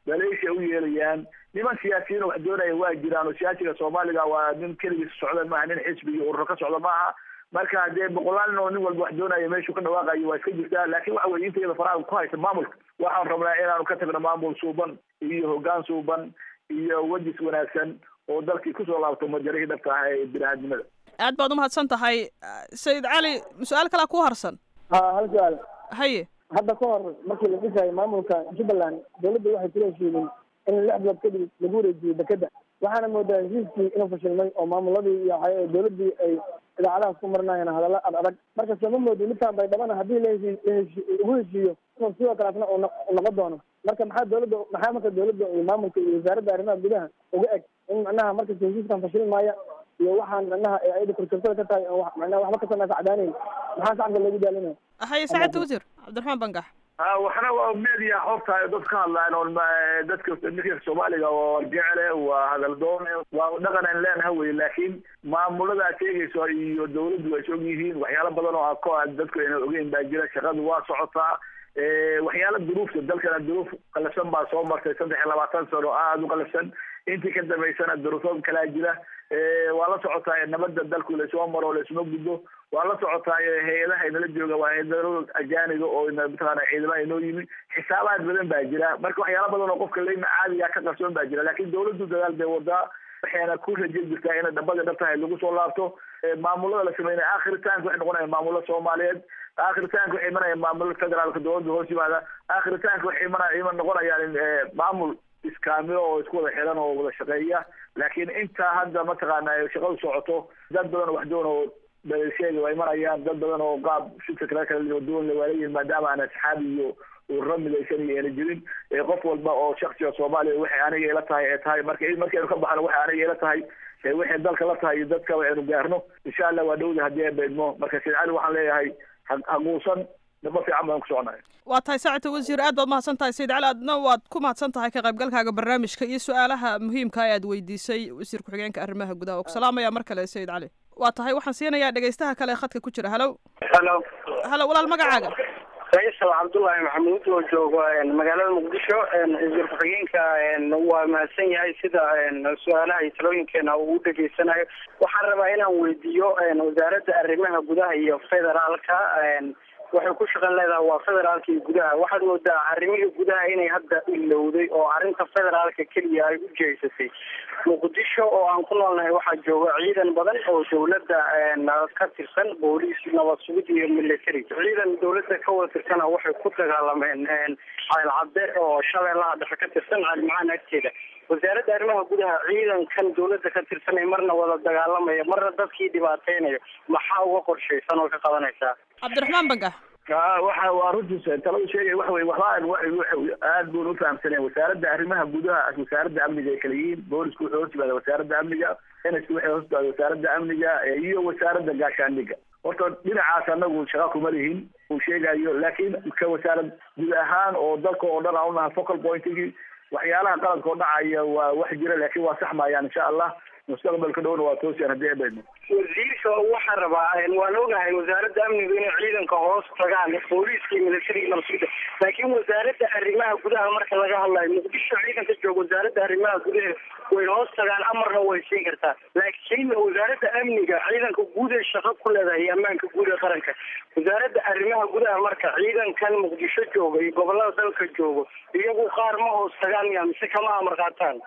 daleesha u yeelayaan niman siyaasiyiin wax doonaya waa jiraan oo siyaasiga soomaaliga waa nin keligiis socda maaha nin xisbigii ururo ka socda maaha marka dee boqolaal nin oo nin walba wax doonaya meeshuu ka dhawaaqayo waa iska jirtaa laakiin waxa weye intayada faraha ku haysa maamulka waxaan rabnaa inaanu ka tagno maamul suuban iyo hoggaan suuban iyo wejis wanaagsan oo dalkii kusoo laabto majarihii dhabta ah ee biniaadnimada aad baad umahadsan tahay sayid cali su-aal kalaa ku harsan ha hal su-aal haye hadda ka hor markii la dhisayo maamulka jubbaland dawladda waxay kula heshiiyeen in lix bilood kadib lagu wareejiyo dekeda waxaana moodaa heshiiskii inuu fashilmay oo maamuladii iyo dawladdii ay idaacadahaas ku marinayaan hadalla ad adag marka sooma moodi midkaan baydhabana haddii la ugu heshiiyo inuu sidoo kaleasna uu noqon doono marka maxaa dawladda maxaa marka dawladda iyo maamulka iyo wasaaradda arrimaha gudaha uga eg in macnaha markasta heshiiskan fashilin maaya iyo waxaan macnaha ayada korjoogtada ka tahay oo macnaha waxba kasoo naafacdaanayn maxaa shacabka loogu daalinaya haye saacadda wasiir cabdiraxmaan bangax ha waxna waa media xogta dad ka hadlaan oo dadka ninka Soomaaliga oo jecel waa hadal doon waa dhaqan aan leenahay way laakiin maamulada adeegayso iyo dawladdu way og yihiin waxyaalo badan oo ko dadku inay ogeyn baa jira shaqadu waa socotaa ee waxyaalo duruufta dalkana duruuf qalafsan baa soo martay saddex iyo labaatan sano aad u qalafsan intii ka dambeysana duruufo kala jira ee waa la socotaa nabadda dalku la soo maro la isma gudbo waa la socotaa hay'adaha inala jooga waa hay'ado ajaaniga oo inta ciidamada inoo yimi xisaabaad badan baa jira marka waxyaalo badan oo qofka leeyma caadiga ka qarsoon baa jira laakiin dawladdu dadaal bay wadaa waxayna ku rajin jirtaa in dhabada dhabta lagu soo laabto maamulada la sameeyay aakhiritaanka waxay noqonayaan maamulada Soomaaliyeed aakhiritaanka waxay imanayaan maamulada federaalka dawladda hoos yimaada aakhiritaanka waxay imanayaan noqonayaan maamul iskaamilo oo isku wada xiran oo wada shaqeeya laakiin inta hadda ma taqaana shaqadu socoto dad badan wax doon oo sheegay way marayaan dad badan oo qaab shirka kale kala doon la wareeyay maadaama aan asxaab iyo urramidaysan iyo ila jirin qof walba oo shakhsiga Soomaaliya waxay aniga ila tahay ee tahay marka markay ka baxaan waxay aniga ila tahay ee waxay dalka la tahay dadka aynu gaarno insha Allah waa dhowda hadii ay beedmo marka Said Ali waxaan leeyahay haguusan naba fiican baan ku soconahay waa tahay saacada wasiir aad baad mahadsan tahay Said Ali adna waad ku mahadsan tahay ka qaybgalkaaga barnaamijka iyo su'aalaha muhiimka ah ee aad weydiisay wasiir ku-xigeenka arrimaha gudaha oo salaamaya mar kale Said Ali waa tahay waxaan siinayaa dhageystaha kale khadka ku jira halo halo halo walaal magacaaga Faisal Cabdullaahi Maxamuud oo jooga magaalada Muqdisho wasiir ku-xigeenka waa mahadsan yahay sida su'aalaha iyo talooyinkeena uu u dhageysanayo waxaan rabaa inaan weydiiyo wasaaradda arrimaha gudaha iyo federaalka waxay ku shaqan leedahay waa federaalka iyo gudaha waxaad moodaa arrimihii gudaha inay hadda ilowday oo arrinta federaalka keliya ay u jeesatay Muqdisho oo aan ku noolnahay waxaa jooga ciidan badan oo dawladda ka tirsan booliis nabad sugid iyo military ciidan dawladda ka wada tirsan waxay ku dagaalameen xayl cadde oo shabeellaha dhexe ka tirsan macaan agteeda wasaaradda arrimaha gudaha ciidankan dawladda ka tirsan marna wada dagaalamaya marna dadkii dhibaateynayo maxaa uga qorshaysan oo ka qabanaysaa cabdiraxmaan bangax waxa waa runtii taladu sheegay wax way waxaan aad buu u fahamsanay wasaaradda arrimaha gudaha wasaaradda amniga kala yihiin boolisku wuxuu hoos yimaadaa wasaaradda amniga NSC waxay hoos yimaadaa wasaaradda amniga iyo wasaaradda gaashaandhigga horta dhinacaas anagu shaqo kuma lihin uu sheegayo laakiin ka wasaarad guud ahaan oo dalka oo dhan aan unahay focal pointigi waxyaalaha qaladka oo dhacaya waa wax jira laakiin waa saxmayaan insha Allah mustaqbalka dhowna waa toosiyaan haddii ay beedmo wasiirka waxaan rabaa waan ogahay wasaaradda amniga inay ciidanka hoos tagaan booliiska iyo militariga nabadgelyada laakiin wasaaradda arrimaha gudaha marka laga hadlayo Muqdisho ciidanka jooga wasaaradda arrimaha gudaha way hoos tagaan amarna way siin kartaa laakiin wasaaradda amniga ciidanka guud ee shaqo ku leedahay ammaanka guud ee qaranka wasaaradda arrimaha gudaha marka ciidankan Muqdisho jooga iyo gobolada dalka jooga iyagu qaar ma hoos tagaan mise kama amar qaataan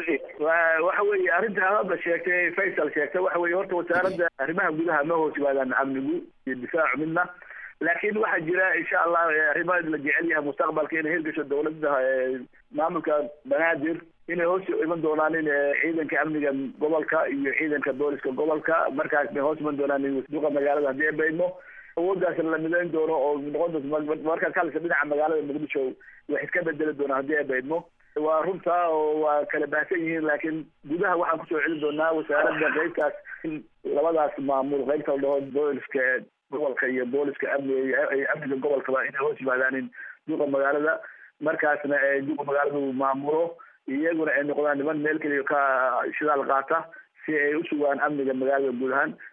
waxa weeye arrinta hadda sheegtay Faisal sheegtay waxa weeye horta wasaaradda arrimaha gudaha ma hoos yimaadaan amnigu iyo difaacu midna laakiin waxa jira insha Allah arrimaha la jecel yahay mustaqbalka inay hirgasho dawladda maamulka banaadir inay hoos iman doonaan in ciidanka amniga gobolka iyo ciidanka booliska gobolka markaas bay hoos iman doonaan duqa magaalada haddii ay beedmo awoodaas la midayn doono oo noqon doonto markaas halka dhinaca magaalada Muqdisho wax iska bedeli doona haddii ay beedmo waa runta oo waa kala baahsan yihiin laakiin gudaha waxaan kusoo celin doonaa wasaaradda qaybtaas in labadaas maamul qaybta dhaho booliska gobolka iyo booliska amniga amniga gobolkaba inay hoos yimaadaan in duqa magaalada markaasna duqa magaaladu maamulo iyaguna ay noqdaan niman meel keliya ka shidaal qaata si ay u sugaan amniga magaalada guud ahaan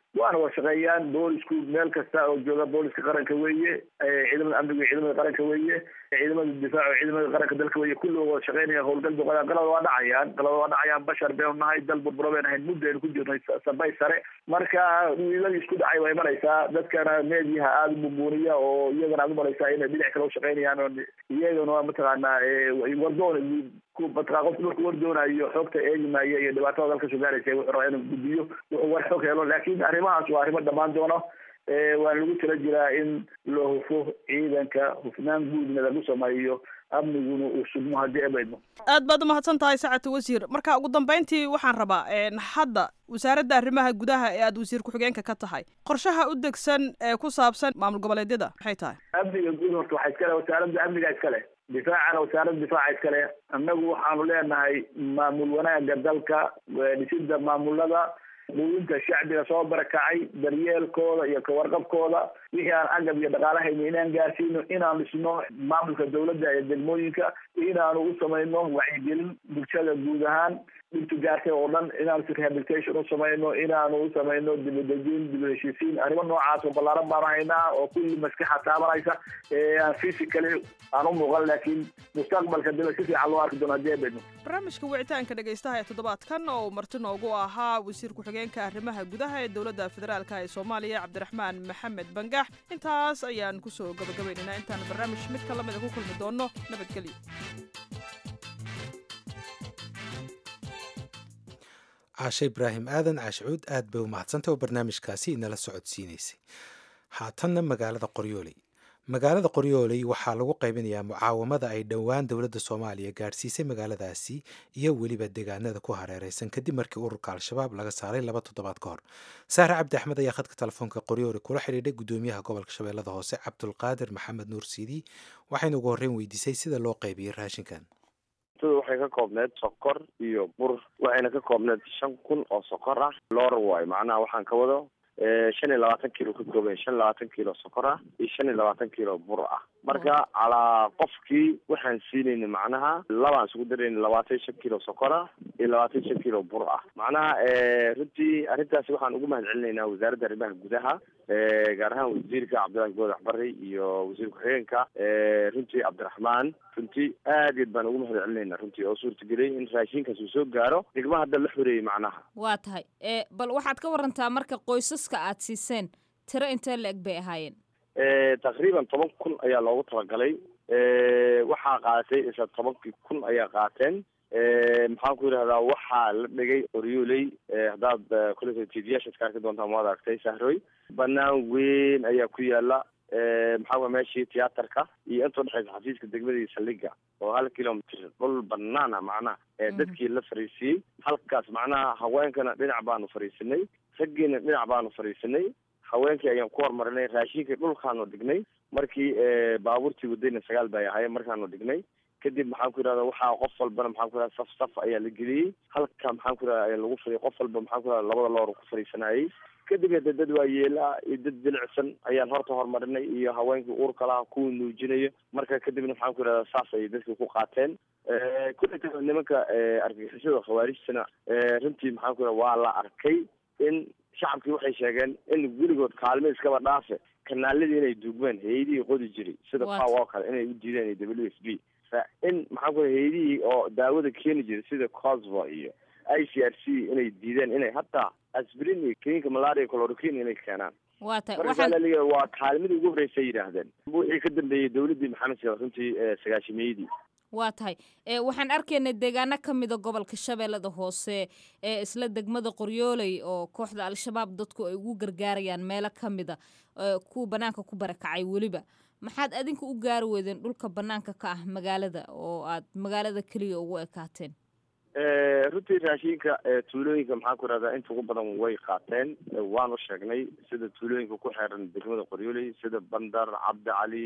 waana waa shaqeeyaan boolisku meel kasta oo jooga booliska qaranka weeye ciidamada amniga ciidamada qaranka weeye ciidamada difaaca ciidamada qaranka dalka weeye kulligoo wada shaqeynaya howlgal boqola qalada waa dhacayaan qalada waa dhacayaan bashar baynu nahay dal burburo baynu ahayn muddo aynu ku jirnay sabay sare marka wiiladii isku dhacay way maraysaa dadkana meediyaha aada u bumbuuniya oo iyagana aada u maraysaa inay dhinac kale u shaqeynayaan oo iyagana mataqaanaa wardoon mataqaa qofku markuu wardoonayo xogta eegimaayo iyo dhibaatada dalka soo gaaraysa wuxuu rabaa inuu gudbiyo wuxuu war xog helo laakiin arrimahaas waa arrimo dhammaan doono waa lagu tala jiraa in loo hufo ciidanka hufnaan guudna lagu sameeyo amniguna uu sugmo haddii abaydmo aad baad umahadsan tahay sacadta wasiir marka ugu dambeyntii waxaan rabaa hadda wasaaradda arrimaha gudaha ee aad wasiir ku-xigeenka ka tahay qorshaha u degsan ee ku saabsan maamul goboleedyada maxay tahay amniga guud horta waxaa iskale wasaaradda amniga iskale difaacana wasaaradda difaaca iskale annagu waxaanu leenahay maamul wanaaga dalka dhisida maamulada quudinta shacbiga soo barakacay daryeelkooda iyo kawarqabkooda wixii aan agab iyo dhaqaalahayna inaan gaarsiino inaan dhisno maamulka dawladda ee degmooyinka inaanu u samayno wacyigelin bulshada guud ahaan dhibtu gaartay oo dhan inaanu si rehabilitation u samayno inaanu u samayno dibadejin dib u heshiisiin arrimo noocaas oo ballaaran baanu haynaa oo kulli maskaxa taabanaysa aan physically aan u muuqan laakiin mustaqbalka daba si fiican loo arki doono haddii ay bedno barnaamijka wicitaanka dhegaystaha ee toddobaadkan oo uu marti noogu ahaa wasiir ku-xigeenka arrimaha gudaha ee dowladda federaalka ee soomaaliya cabdiraxmaan maxamed bangax intaas ayaan kusoo gabagabaynaynaa intaan barnaamij mid ka lamida ku kulmi doono nabadgelyo caashe ibraahim aadan caashcuud aad bay u mahadsantay oo barnaamijkaasi inala socodsiinaysay haatanna magaalada qoryooley magaalada qoryooley waxaa lagu qaybinayaa mucaawamada ay dhowaan dowladda soomaaliya gaadhsiisay magaaladaasi iyo weliba deegaanada ku hareereysan kadib markii ururka al-shabaab laga saaray laba toddobaad ka hor sahre cabdi axmed ayaa khadka telefoonka qoryooley kula xidhiidhay guddoomiyaha gobolka shabeellada hoose cabdulqaadir maxamed nuur siidi waxayna ugu horreyn weydiisay sida loo qaybiyey raashinkan waxay ka koobneed sokor iyo bur waxayna ka koobneed shan kun oo sokor ah loor waay macnaha waxaan ka wado shan iyo labaatan kilo ka kooban shan iyo labaatan kilo sokor ah iyo shan iyo labaatan kilo bur ah marka calaa qofkii waxaan siinayna macnaha labaan isugu darayna labaatan iyo shan kilo sokor ah iyo labaatan iyo shan kilo bur ah macnaha runtii arrintaasi waxaan ugu mahad celinaynaa wasaaradda arrimaha gudaha gaar ahaan wasiirka cabdillahi goodax barre iyo wasiir ku-xigeenka runtii cabdiraxmaan runtii aad iad baan ugu mahad celinayna runtii oo suurtageliyay in raashinkaas uu soo gaaro degma hadda la xoreeyey macnaha waa tahay bal waxaad ka warantaa marka qoysaska aad siiseen tiro intee la eg bay ahaayeen taqriiban toban kun ayaa loogu talagalay waxaa qaadatay isla tobankii kun ayaa qaateen maxaan ku yidhahdaa waxaa la dhigay qoryooley haddaad kule tvyaashaad ka arki doontaan waad aragtay sahroy banaan weyn ayaa ku yaala maxaa meeshii tiyaatarka iyo inta udhexeysa xafiiska degmadii saldhiga oo hal kilomitr dhul banaan ah macnaha ee dadkii la fariisiyey halkaas macnaha haweenkana dhinac baanu fariisinay raggiina dhinac baanu fariisinay haweenkii ayaan ku hormarinay raashinkii dhulkaanu dhignay markii baabuurtii wadayna sagaal bay ahaayeen markaanu dhignay kadib maxaan ku yidhahda waxaa qof walbana maxaan ku yidhahda saf saf ayaa la geliyey halka maxaan ku yidhahda ayaa lagu fadhiyay qof walba maxaan ku yidhahda labada loor ku fadhiisanayay kadib hada dad waayeelaa iyo dad jilicsan ayaan horta horumarinay iyo haweenkii uurka laha kuwa nuujinayo marka kadibna maxaan ku yidhahda saas ayay dadka ku qaateen kuleta nimanka argagixisada khawaarijtana runtii maxaan ku yidhahda waa la arkay in shacabkii waxay sheegeen in weligood kaalmo iskaba dhaafe kanaaladii inay duugmeen hayadihii qodi jiray sida paw oo kale inay u diideen iyo w f b in maxaan ku hayadihii oo daawada keeni jiray sida cosvo iyo i c r c inay diideen inay hataa asbrin iyo kiniinka malaria chloroquine inay keenaan waa tahay marka waa kaalmadii ugu horreysay yidhaahdeen wixii ka dambeeyey dawladdii maxamed sheekh runtii sagaashimeeyadii waa tahay waxaan arkaynay deegaano ka mida gobolka shabeellada hoose ee isla degmada qoryooley oo kooxda al-shabaab dadku ay ugu gargaarayaan meelo ka mida kuwa banaanka ku barakacay weliba maxaad adinka u gaari weydeen dhulka banaanka ka ah magaalada oo aad magaalada keliya ugu ekaateen runtii raashinka tuulooyinka maxaan ku ihahdaa inta ugu badan way qaateen waanu sheegnay sida tuulooyinka ku xeeran degmada qoryooley sida bandar cabdi cali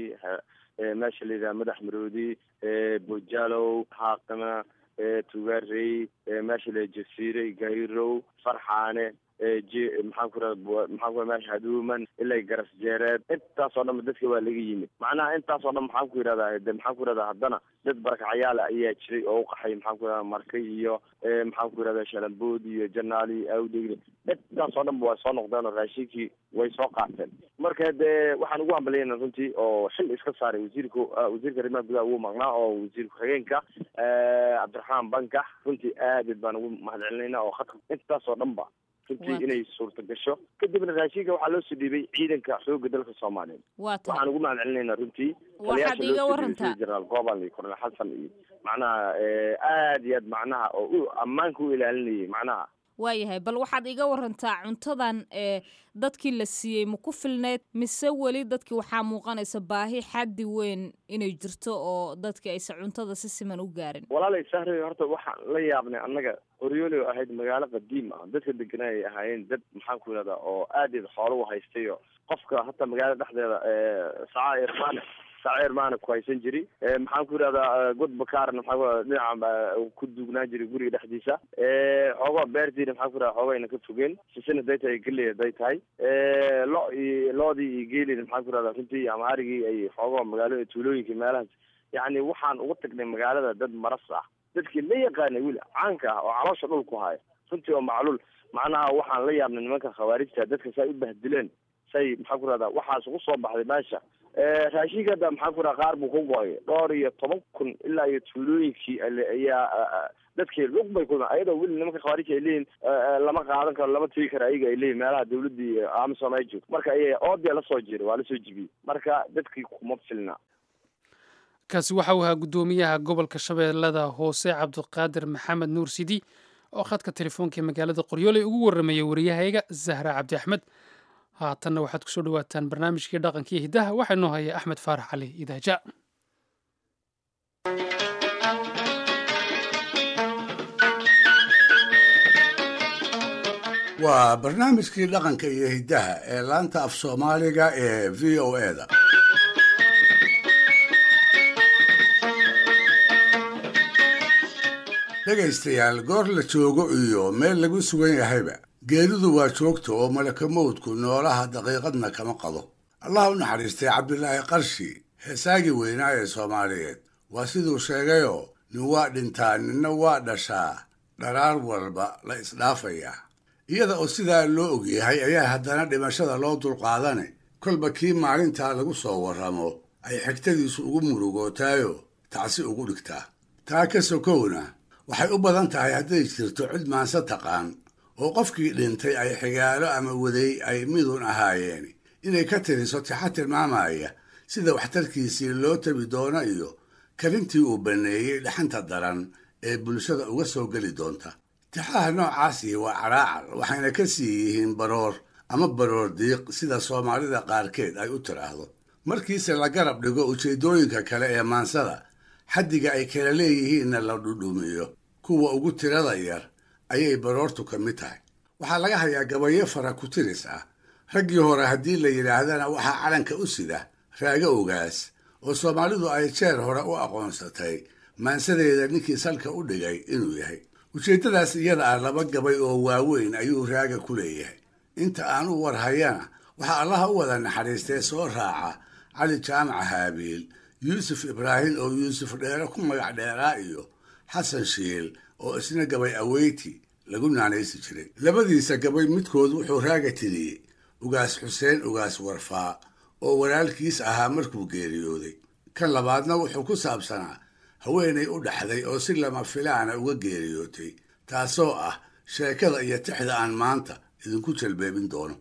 meesha la yidhaha madax maroodi bojalow haaqima tugaarey meesha la jasiirey gayrow farxaane maxaan ku irahda maxaan ku meesha haduuman ilaa garas jeereed intaasoo dhan dadka waa laga yimid macnaha intaasoo dhan maxaan ku yidhahdaa de maxaan ku yidhahdaa haddana dad barakacayaala ayaa jiray oo u qaxay maxaan ku yidhahdaa markay iyo maxaan ku yidhahdaa shalambood iyo janaali awdegli intaasoo dhanba way soo noqdeen oo raashinkii way soo qaateen marka dee waxaan ugu hambaliyayna runtii oo xil iska saaray wasiirka wasiirka arrimaha gudaha ugu maqnaa oo wasiir ku-xigeenka cabdiraxmaan bankax runtii aadad baan ugu mahadcelinayna oo khadka intaasoo dhan ba runtii inay suurta gasho kadibna raashinka waxaa loo soo dhiibay ciidanka xooga dalka soomaaliyeed waxaan ugu mahadcelinaynaa runtii waxaad iga warantaa jenaraal goobal iyo kornel xasan iyo macnaha aad iyo aad macnaha oo u ammaanka u ilaalinayay macnaha waayahay bal waxaad iga warantaa cuntadan ee dadkii la siiyey ma ku filneed mise weli dadkii waxaa muuqanaysa baahi xaddi weyn inay jirto oo dadkii aysan cuntada si siman u gaarin walaalay sahre horta waxaan la yaabnay annaga qoryooli oo ahayd magaalo qadiim ah dadka deganaa ay ahaayeen dad maxaan ku yidhahdaa oo aad iyo xoolo u haystay oo qofka hataa magaalada dhexdeeda saca irmaane saca irmaane ku haysan jiri maxaan ku yidhahdaa god bakaarna maxaa dhinaca ku duugnaan jiray guriga dhexdiisa xoogaa beertiina maxaan ku yidhahdaa xoogayna ka fogeen sisina day tahay geley day tahay lo iyo loodii iyo geelina maxaan ku yidhahdaa runtii ama arigii ay xoogaa magaalo tuulooyinka meelahaas yacni waxaan uga tagnay magaalada dad maras ah dadkii la yaqaanay weli caanka ah oo caloosha dhul ku haya runtii oo macluul macnaha waxaan la yaabnay nimanka khawaarijta dadka say u bahdileen say maxaan ku rahdaa waxaas ugu soo baxday meesha raashinka hadda maxaan ku radaa qaar buu ku go-ay dhowr iyo toban kun ilaa iyo tuulooyinkii ayaa dadkii lug bay ku ayadoo weli nimanka khawaarijta ay leeyihin lama qaadan karo lama tegi karo ayaga ay leeyihin meelaha dawladii amisom ay joogto marka ay oodee lasoo jiray waa lasoo jibiyey marka dadkii kuma filna kaasi waxa uu ahaa guddoomiyaha gobolka shabeellada hoose cabdiqaadir maxamed nuur sidi oo khadka telefoonka ee magaalada qoryooley ugu warramayay wariyahayga zahra cabdi axmed haatanna waxaad kusoo dhawaataan barnaamijkii dhaqankiiyo hiddaha waxaa inoo haya axmed faarax cali idaaja waa barnaamijkii dhaqanka iyo hiddaha ee laanta af soomaaliga ee v o e da dhegaystayaal goor la joogo iyo meel lagu sugan yahayba geeridu waa joogta oo malaka mawdku noolaha daqiiqadna kama qado allah u naxariistay cabdilaahi qarshi heesaagii weynaa ee soomaaliyeed waa siduu sheegayoo nin waa dhintaa ninna waa dhashaa dharaar walba la isdhaafayaa iyada oo sidaa loo ogyahay ayaa haddana dhimashada loo dulqaadane kolba kii maalintaa lagu soo warramo ay xigtadiisu ugu murugootaayo tacsi ugu dhigtaa taa ka sokowna waxay u badan tahay hadday jirto cid maanse taqaan oo qofkii dhintay ay xigaalo ama waday ay midun ahaayeen inay ka tiriso tixa tilmaamaya sida waxtarkiisii loo tabi doono iyo kalintii uu banneeyey dhaxanta daran ee bulshada uga soo geli doonta tixaha noocaasi waa caraacar waxayna ka sii yihiin baroor ama baroor diiq sida soomaalida qaarkeed ay u tiraahdo markiise la garab dhigo ujeeddooyinka kale ee maansada xaddiga ay kala leeyihiinna la dhudhumiyo kuwa ugu tirada yar ayay baroortu ka mid tahay waxaa laga hayaa gabayo fara ku tiris ah raggii hore haddii la yidhaahdana waxaa calanka u sida raaga ogaas oo soomaalidu ay jeer hore u aqoonsatay maansadeeda ninkii salka u dhigay inuu yahay ujeeddadaas iyada ah laba gabay oo waaweyn ayuu raaga ku leeyahay inta aan u war hayana waxaa allaha u wada naxariistee soo raaca cali jaamaca haabiil yuusuf ibraahim oo yuusuf dheere ku magac dheeraa iyo xasan shiil oo isna gabay aweyti lagu naanaysi jiray labadiisa gabay midkood wuxuu raaga tiriyey ugaas xuseen ugaas warfaa oo walaalkiis ahaa markuu geeriyooday kan labaadna wuxuu ku saabsanaa haweenay u dhaxday oo si lama filaana uga geeriyootay taasoo ah sheekada iyo tixda aan maanta idinku jalbeebin doono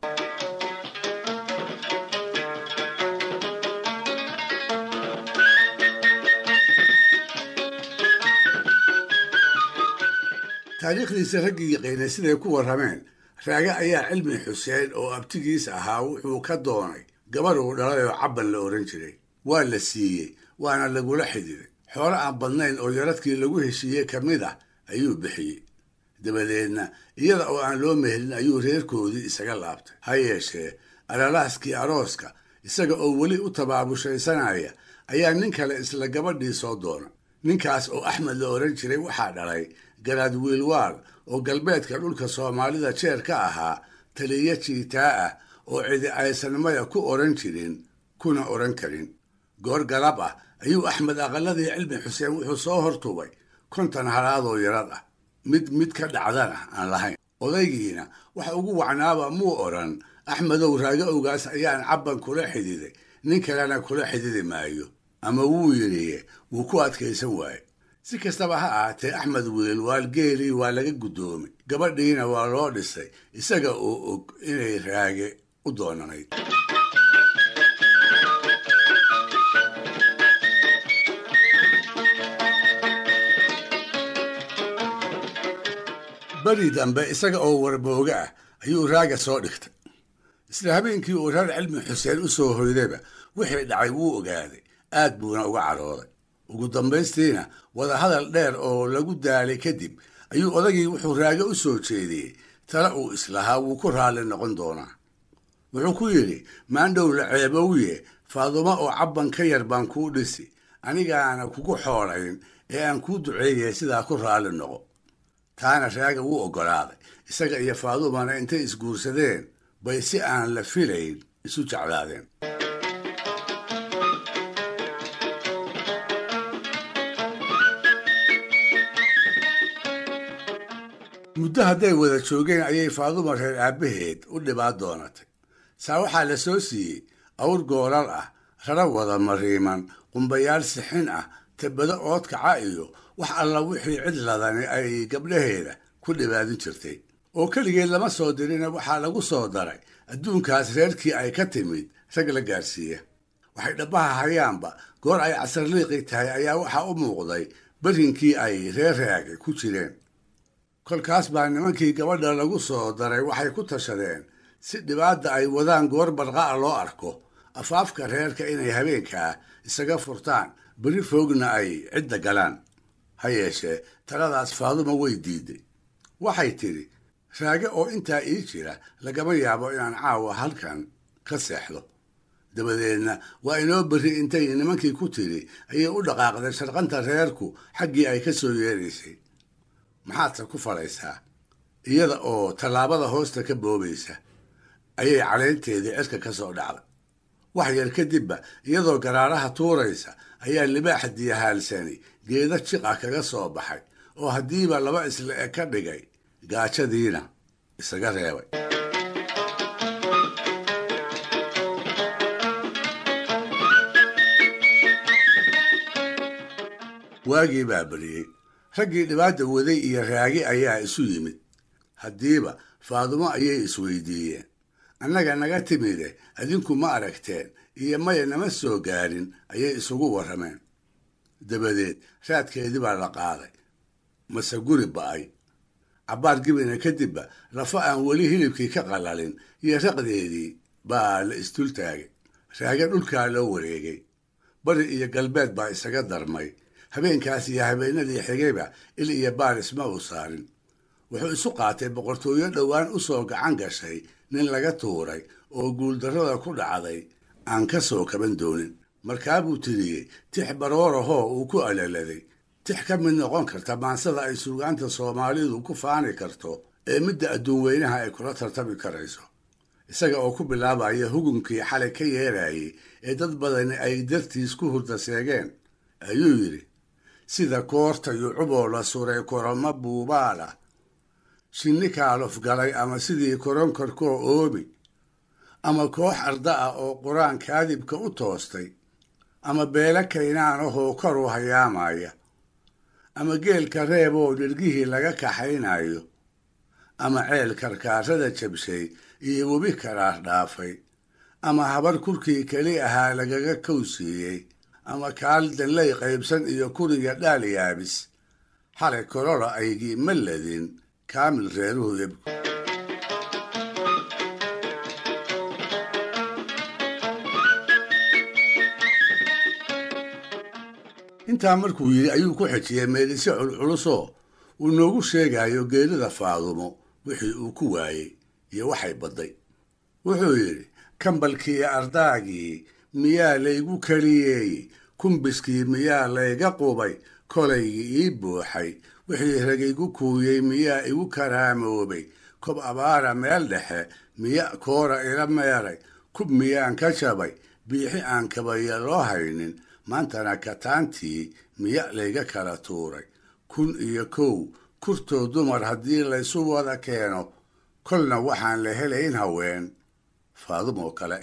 taariikhdiisa raggii yaqiinay siday ku warrameen raage ayaa cilmi xuseen oo abtigiis ahaa wuxuu ka doonay gabar uu dhalay oo cabban la odhan jiray waa la siiyey waana lagula xidiray xoolo aan badnayn oo yaradkii lagu heshiiyey ka mid ah ayuu bixiyey dabadeedna iyada oo aan loo mehelin ayuu reerkoodii isaga laabtay ha yeeshee alalaaskii arooska isaga oo weli u tabaabushaysanaya ayaa nin kale isla gabadhii soo doona ninkaas oo axmed la odhan jiray waxaa dhalay garaad wiilwaal oo galbeedka dhulka soomaalida jeer ka ahaa taliya jiitaa ah oo cidi aysan maya ku oran jirin kuna oran karin. goor galab ah ayuu axmed aqaladii cilmi xuseen wuxuu soo hortubay konton halaadoo yarad ah mid mid ka dhacdana aan lahayn. odaygiina waxa ugu wacnaaba muu oran axmedow raaga ogaas ayaan cabban kula xididay nin kalena kula xididi maayo, ama wuu yidhi wuu ku adkaysan waaye. si kastaba ha ahaatee axmed wiil waalgeelii waa laga guddoomay, gabadhiina waa loo dhisay isaga oo og inay raage u doonanayd. beri dambe isaga oo warbooga ah ayuu raaga soo dhigtay. isla habeenkii uu reer cilmi xuseen u soo hoydayba wixii dhacay wuu ogaaday, aad buuna uga carooday. ugu dambaystiina wadahadal dheer oo lagu daalay kadib ayuu odagii wuxuu raaga u soo jeediyey tala uu islahaa wuu ku raalli noqon doonaa. wuxuu ku yidhi maandhow la ceebowye faadumo oo cabban ka yar baan kuu dhisi, anigaana kugu xoolayn ee aan kuu duceeyay sidaa ku raalli noqo. taana raaga wuu oggolaaday. isaga iyo faadumana intay isguursadeen bay si aan la filayn isu jeclaadeen. muddo hadday wada joogeen ayay faaduma reer aabbaheed u dhibaad doonatay. saa waxaa la soo siiyey awr goolal ah, rara wada mariiman, qumbayaal sixin ah, tabado oodkaca iyo wax alla wixii cid ladani ay gabdhaheeda ku dhibaadin jirtay. oo keligeed lama soo dirina waxaa lagu soo daray adduunkaas reerkii ay ka timid rag la gaarsiiya. waxay dhabbaha hayaanba goor ay casarliiqi tahay ayaa waxaa u muuqday berinkii ay reer raage ku jireen. kolkaas baa nimankii gabadha lagu soo daray waxay ku tashadeen si dhibaata ay wadaan goor barqa'a loo arko afaafka reerka inay habeenkaa isaga furtaan, beri foogna ay cidda galaan. ha yeeshee taladaas faaduma way diiday. waxay tidhi raage oo intaa ii jira lagama yaabo inaan caawa halkan ka seexdo. dabadeedna waa inoo berri intay nimankii ku tidhi ayay u dhaqaaqdeen sharqanta reerku xaggii ay ka soo yeeraysay. maxaadse ku falaysaa? iyada oo tallaabada hoosta ka boobaysa ayay caleynteedii cirka ka soo dhacday. wax yar kadibba iyadoo garaaraha tuuraysa ayaa libaaxa diyahaalsani geeda jiq ah kaga soo baxay oo haddiiba laba isla e ka dhigay, gaajadiina isaga reebay. waagii baa beriyey. raggii dhibaata waday iyo raagi ayaa isu yimid. haddiiba faadumo ayay isweydiiyeen, annaga naga timide adinku ma aragteen iyo maya nama soo gaarin ayay isugu warrameen. dabadeed raadkeedii baa la qaaday, mase guri ba'ay. cabbaar gibina kadibba lafa aan weli hilibkii ka qalalin iyo raqdeedii baa la isdultaagay. raage dhulkaa loo wareegay. bari iyo galbeed baa isaga darmay. habeenkaas iyo habeenadii xigayba il iyo baar isma u saarin. wuxuu isu qaatay boqortooyo dhowaan u soo gacan gashay nin laga tuuray oo guuldarrada ku dhacday aan ka soo kaban doonin. markaa buu tiriyey tix baroorahoo uu ku alaladay, tix ka mid noqon karta maansada ay suugaanta soomaalidu ku faani karto ee midda adduun weynaha ay kula tartami karayso. isaga oo ku bilaabaya hugunkii xalay ka yeerayay ee dad badani ay dartiis ku hurda seegeen ayuu yidhi: sida koorta yucuboo la suray koroma buubaala, shinni kaaluf galay ama sidii koronkarkoo oomi, ama koox arda ah oo qur-aan kaadibka u toostay, ama beelo kaynaan ahoo kor u hayaamaya, ama geelka reeb oo dhirgihii laga kaxaynayo, ama ceel karkaarada jabshay iyo webi karaar dhaafay, ama habar kurkii keli ahaa lagaga kowsiiyey, ama kaal danlay qaybsan iyo kuriga dhaal yaabis. xalay kolola aygii ma ladin kaamil reeruhu yabku. intaa markuu yidhi ayuu ku xejiyey meelise culculusoo uu noogu sheegayo geerida faadumo wixii uu ku waayey iyo waxay badday. wuxuu yidhi kambalkii ardaagii miyaa laygu keliyeey, kumbiskii miyaa layga qubay, kolaygii ii buuxay wixii ragaygu kuuyey miyaa igu karaamoobay kob abaara meel dhexe miya koora ila meeray kub miyaan ka jabay biixi aan kabaya loo haynin maantana kataantii miya layga kala tuuray kun iyo kow kurtoo dumar haddii laysu wada keeno kolna waxaan la helayn haween faadumoo kale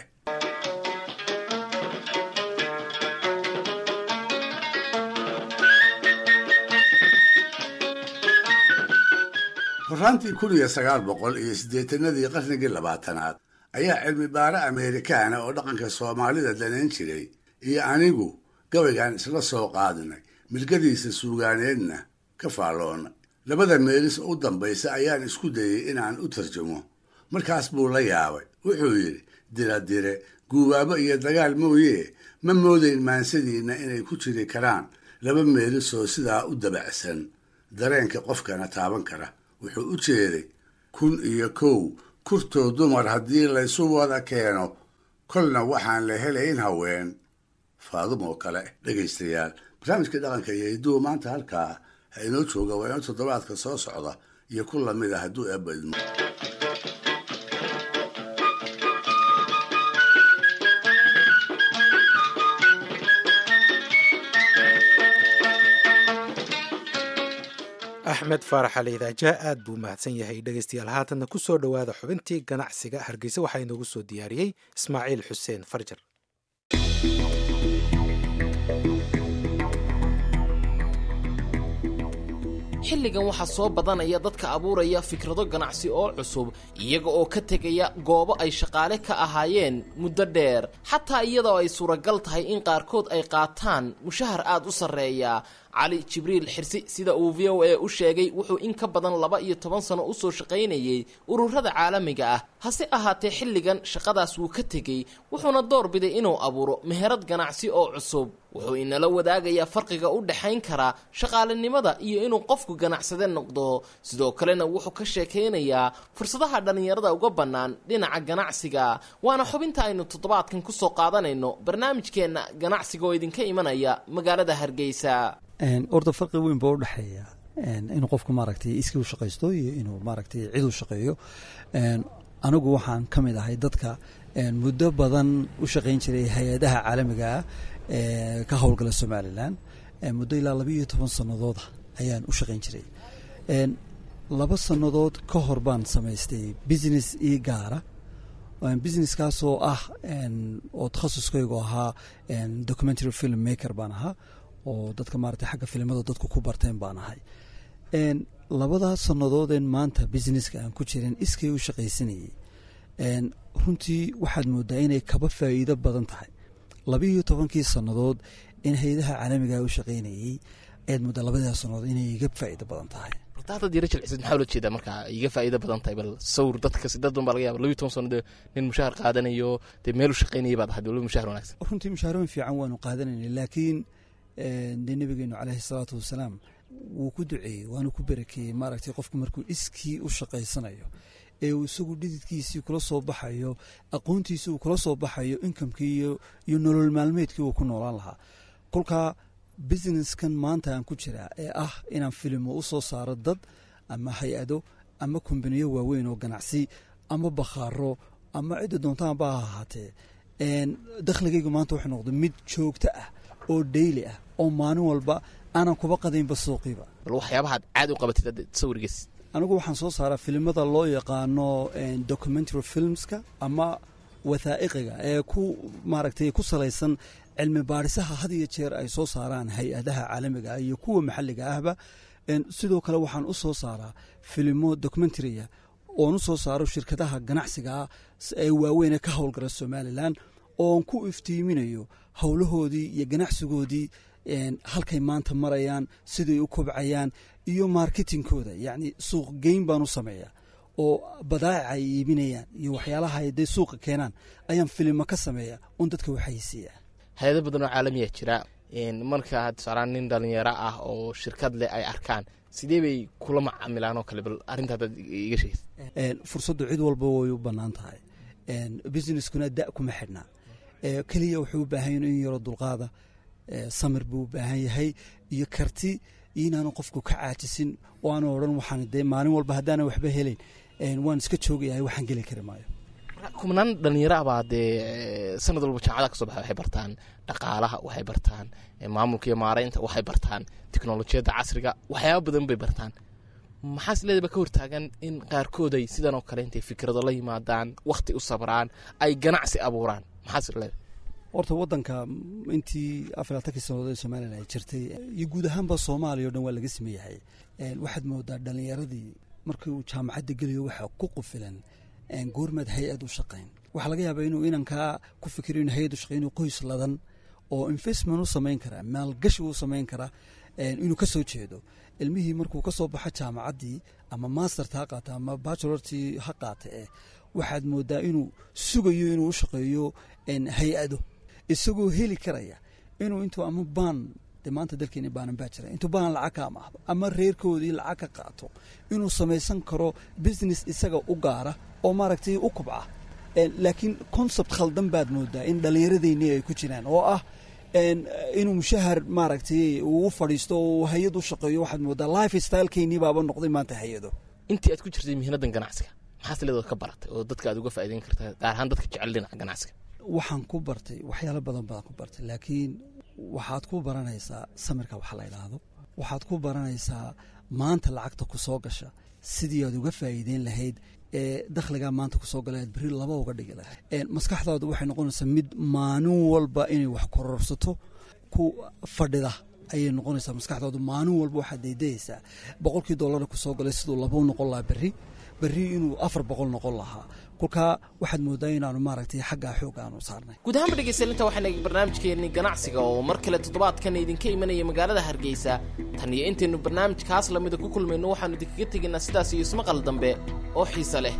horraantii kun iyo sagaal boqol iyo siddeetanadii qarnigii labaatanaad ayaa cilmi baare ameerikaana oo dhaqanka soomaalida danayn jiray iyo anigu gabaygan isla soo qaadinay milgadiisa suugaaneedna ka faalloonnay labada meelis u dambaysa ayaan isku dayey inaan u tarjumo markaas buu la yaabay wuxuu yidhi dira dire guubaabo iyo dagaal mooyee ma moodayn maansadiinna inay ku jiri karaan laba meelisoo sidaa u dabacsan dareenka qofkana taaban kara wuxuu u jeeday kun iyo kow kurtoo dumar haddii laysu wada keeno kolna waxaan la helayn haween faadumoo kale dhegaystayaal barnaamijka dhaqanka iyo hidduu maanta halkaa ha inoo jooga waa inoo toddobaadka soo socda iyo ku lamid a hadduu eebadmo axmed faarax aliidaaja aad buu mahadsan yahay dhegaystayaal haatanna ku soo dhowaada xubintii ganacsiga hargeysa waxaa inoogu soo diyaariyey ismaaciil xuseen farjar xilligan waxaa soo badanaya dadka abuuraya fikrado ganacsi oo cusub iyaga oo ka tegaya goobo ay shaqaale ka ahaayeen muddo dheer xataa iyadoo ay suuragal tahay in qaarkood ay qaataan mushahar aad u sarreeya cali jibriil xirsi sida uu v o a u sheegay wuxuu in ka badan laba iyo toban sano u soo shaqaynayey ururada caalamiga ah hase ahaatee xilligan shaqadaas wuu ka tegey wuxuuna door biday inuu abuuro meherad ganacsi oo cusub wuxuu inala wadaagayaa farqiga u dhexayn karaa shaqaalinimada iyo inuu qofku ganacsade noqdo sidoo kalena wuxuu ka sheekaynayaa fursadaha dhallinyarada uga bannaan dhinaca ganacsiga waana xubinta aynu toddobaadkan ku soo qaadanayno barnaamijkeenna ganacsiga oo idinka imanaya magaalada hargeysa orda farqi weyn baa u dhexeeya inuu qofku maaragtay iskii u shaqaysto iyo inuu maaragtay cid u shaqeeyo anigu waxaan ka mid ahay dadka muddo badan u shaqayn jiray hay-adaha caalamiga ah ee ka howlgala somalilan muddo ilaa laba iyo toban sanadooda ayaan u shaqayn jiray laba sannadood ka hor baan samaystay business ii gaara businesskaasoo ah oo takhasuskaygu ahaa documentary film maker baan ahaa oo dadka maaragtay xagga filimada dadku ku barteen baan ahay labada sannadoodeen maanta businesska aan ku jirin iskay u shaqaysanayey runtii waxaad moodaa inay kaba faa'iido badan tahay labaiyo tobankii sannadood in hay-adaha caalamiga u shaqaynayey ayaad moodaa labadaas sannadood inay iga faa'iido badan tahay hadad yara jilcisid maxaa loo jeedaa markaa iga faa'iido badan tahay bal sawir dadka sidadan baa laga yaaba labiyo toban sano dee nin mushahar qaadanayo dee meel u shaqaynayay baad ahayd waliba mushahar wanaagsan runtii mushaharooyin fiican waanu qaadanaynay laakiin dee nabigeenu caleyhi salaatu wasalaam wuu ku duceeyey waanu ku barakeeyey maaragtay qofku markuu iskii u shaqaysanayo ee uu isagu dhididkiisii kula soo baxayo aqoontiisii uu kula soo baxayo inkamkii iyo iyo nolol maalmeedkii uu ku noolaan lahaa kolkaa businesskan maanta aan ku jiraa ee ah inaan filimo u soo saaro dad ama hay-ado ama kombaniyo waaweyn oo ganacsi ama bakhaaro ama cidda doontaanba ha ahaatee dakhligaygu maanta wuxuu noqday mid joogto ah oo dhayli ah oo maalin walba aanan kuba qadaynba suuqiiba bal waxyaabahaad caadi u qabatid hadda sawirgiis anigu waxaan soo saaraa filimada loo yaqaano documentary filmska ama wathaa'iqiga ee ku maaragtay ku salaysan cilmi baadhisaha had iyo jeer ay soo saaraan hay-adaha caalamiga ah iyo kuwa maxalliga ahba sidoo kale waxaan u soo saaraa filimo documentarya oon u soo saaro shirkadaha ganacsigaa ee waaweyn ee ka howlgala somalilan oon ku iftiiminayo howlahoodii iyo ganacsigoodii halkay maanta marayaan siday u kobcayaan iyo marketingkooda yacni suuq geyn baan u sameeyaa oo badaa'ic ay iibinayaan iyo waxyaalaha ay day suuqa keenaan ayaan filimo ka sameeyaa un dadka waxaysiiyaa hay-ado badan oo caalamiya jira marka tusaaraan nin dhalinyaro ah oo shirkad leh ay arkaan sidee bay kula macaamilaan oo kale bal arrinta haddaad iga sheegaysa fursaddu cid walba way u bannaan tahay busineskuna da' kuma xidhnaa keliya wuxuu u baahan yahay in yaro dulqaada samir buu u baahan yahay iyo karti iyo inaanu qofku ka caajisin oo aanu odhan waxaan dee maalin walba haddaana waxba helayn waan iska joogayahay waxaan geli kari maayo kumanaan dhalinyaro abaa dee sanad walba jaamacada kasoo baxa waxay bartaan dhaqaalaha waxay bartaan maamulka iyo maaraynta waxay bartaan tiknolojiyadda casriga waxyaaba badan bay bartaan maxaa sileedaba ka hortaagan in qaarkood ay sidan oo kale intay fikrado la yimaadaan wakhti u sabraan ay ganacsi abuuraan maxaa sileeda horta waddanka intii afar labaatankii sannadood ee somalilan ay jirtay iyo guud ahaanba soomaaliya o dhan waa laga sameeyahay waxaad moodaa dhalinyaradii markii uu jaamacadda gelayo waxaa ku qufilan goormaad hay-ad u shaqayn waxaa laga yaabaa inuu inankaa ku fikiro inuu hay-ad u shaqayn inuu qoys ladan oo investment u samayn karaa maalgashi u samayn karaa inuu ka soo jeedo ilmihii markuu ka soo baxo jaamacaddii ama masterta ha qaata ama bachelortii ha qaata eh waxaad moodaa inuu sugayo inuu u shaqeeyo hay-ado isagoo heli karaya inuu intuu ama baan dee maanta dalkeena baanan baa jira intuu baan lacag ka amaahdo ama reerkoodii lacag ka qaato inuu samaysan karo business isaga u gaara oo maaragtay u kubca laakiin concept khaldan baad moodaa in dhallinyaradeenii ay ku jiraan oo ah inuu mushahar maaragtay uu u fadhiisto oo hay-ad u shaqeeyo waxaad moodaa life stylekeenii baaba noqday maanta hay-ado intii aad ku jirtay mihnadan ganacsiga maxaa sileedoo ka baratay oo dadka aad uga faa'iideyn kartaa gaar ahaan dadka jecel dhinaca ganacsiga waxaan ku bartay waxyaalo badan badan ku bartay laakiin waxaad ku baranaysaa samirka waxa la yidhaahdo waxaad ku baranaysaa maanta lacagta ku soo gasha sidii aad uga faa'iideyn lahayd ee dakhligaa maanta ku soo galaad berri laba uga dhigi lahayd maskaxdaadu waxay noqonaysaa mid maalin walba inay wax kororsato ku fadhida ayay noqonaysaa maskaxdaadu maalin walba waxaad daydayaysaa boqolkii dollara ku soo galay siduu laba u noqon lahaa berri berri inuu afar boqol noqon lahaa kolkaa waxaad moodaa inaanu maaragtay xaggaa xoog aanu saarnay guud ahaanba dhegeystayalinta waxaan barnaamijkeennii ganacsiga oo mar kale toddobaadkan idinka imanaya magaalada hargeysa tan iyo intaynu barnaamijkaas lamida ku kulmayno waxaanu idinkaga tegaynaa sidaas iyo ismaqal dambe oo xiise leh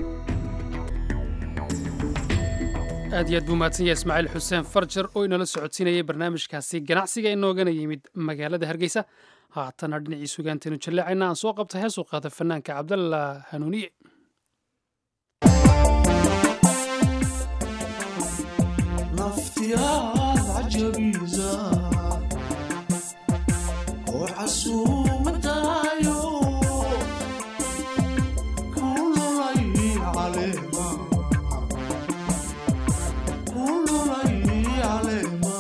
aad iyo aad buu mahadsan yahay ismaaciil xuseen farjar oo inala socodsiinayay barnaamijkaasi ganacsiga inoogana yimid magaalada hargeysa haatana dhinacii sugaantaynu jalleecayna aan soo qabtay heesuu qaada fanaanka cabdalla hanuuniye naftiyaad cajabiisa oo casuumadaayo kululay caleema kululay caleema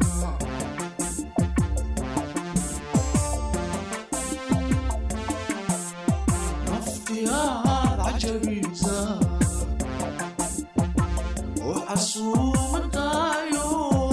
naftiyaad cajabiisa oo casuumadaayo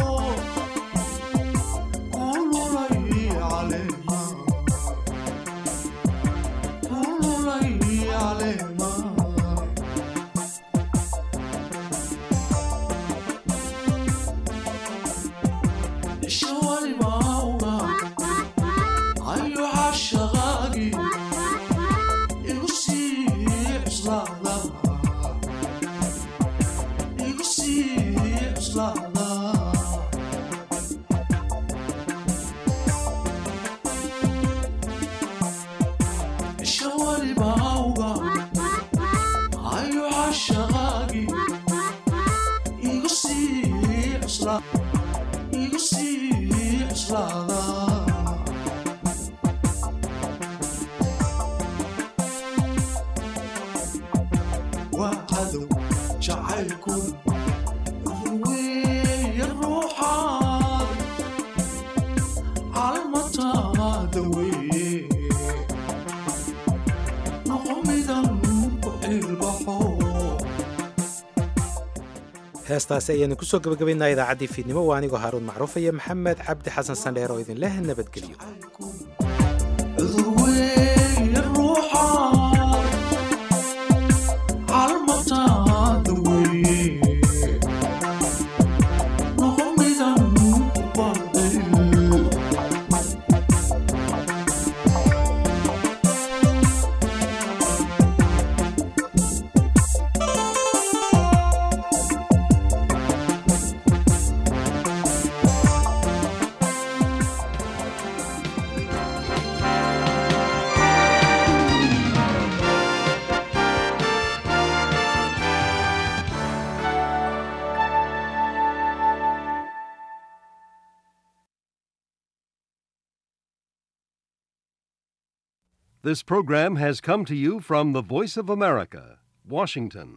heestaasi ayaanu kusoo gabagabaynaa idaacaddii fiidnimo waa anigoo haaruun macruuf iyo maxamed cabdi xasan sandheer oo idin leh nabadgelyo This program has come to you from the Voice of America, Washington.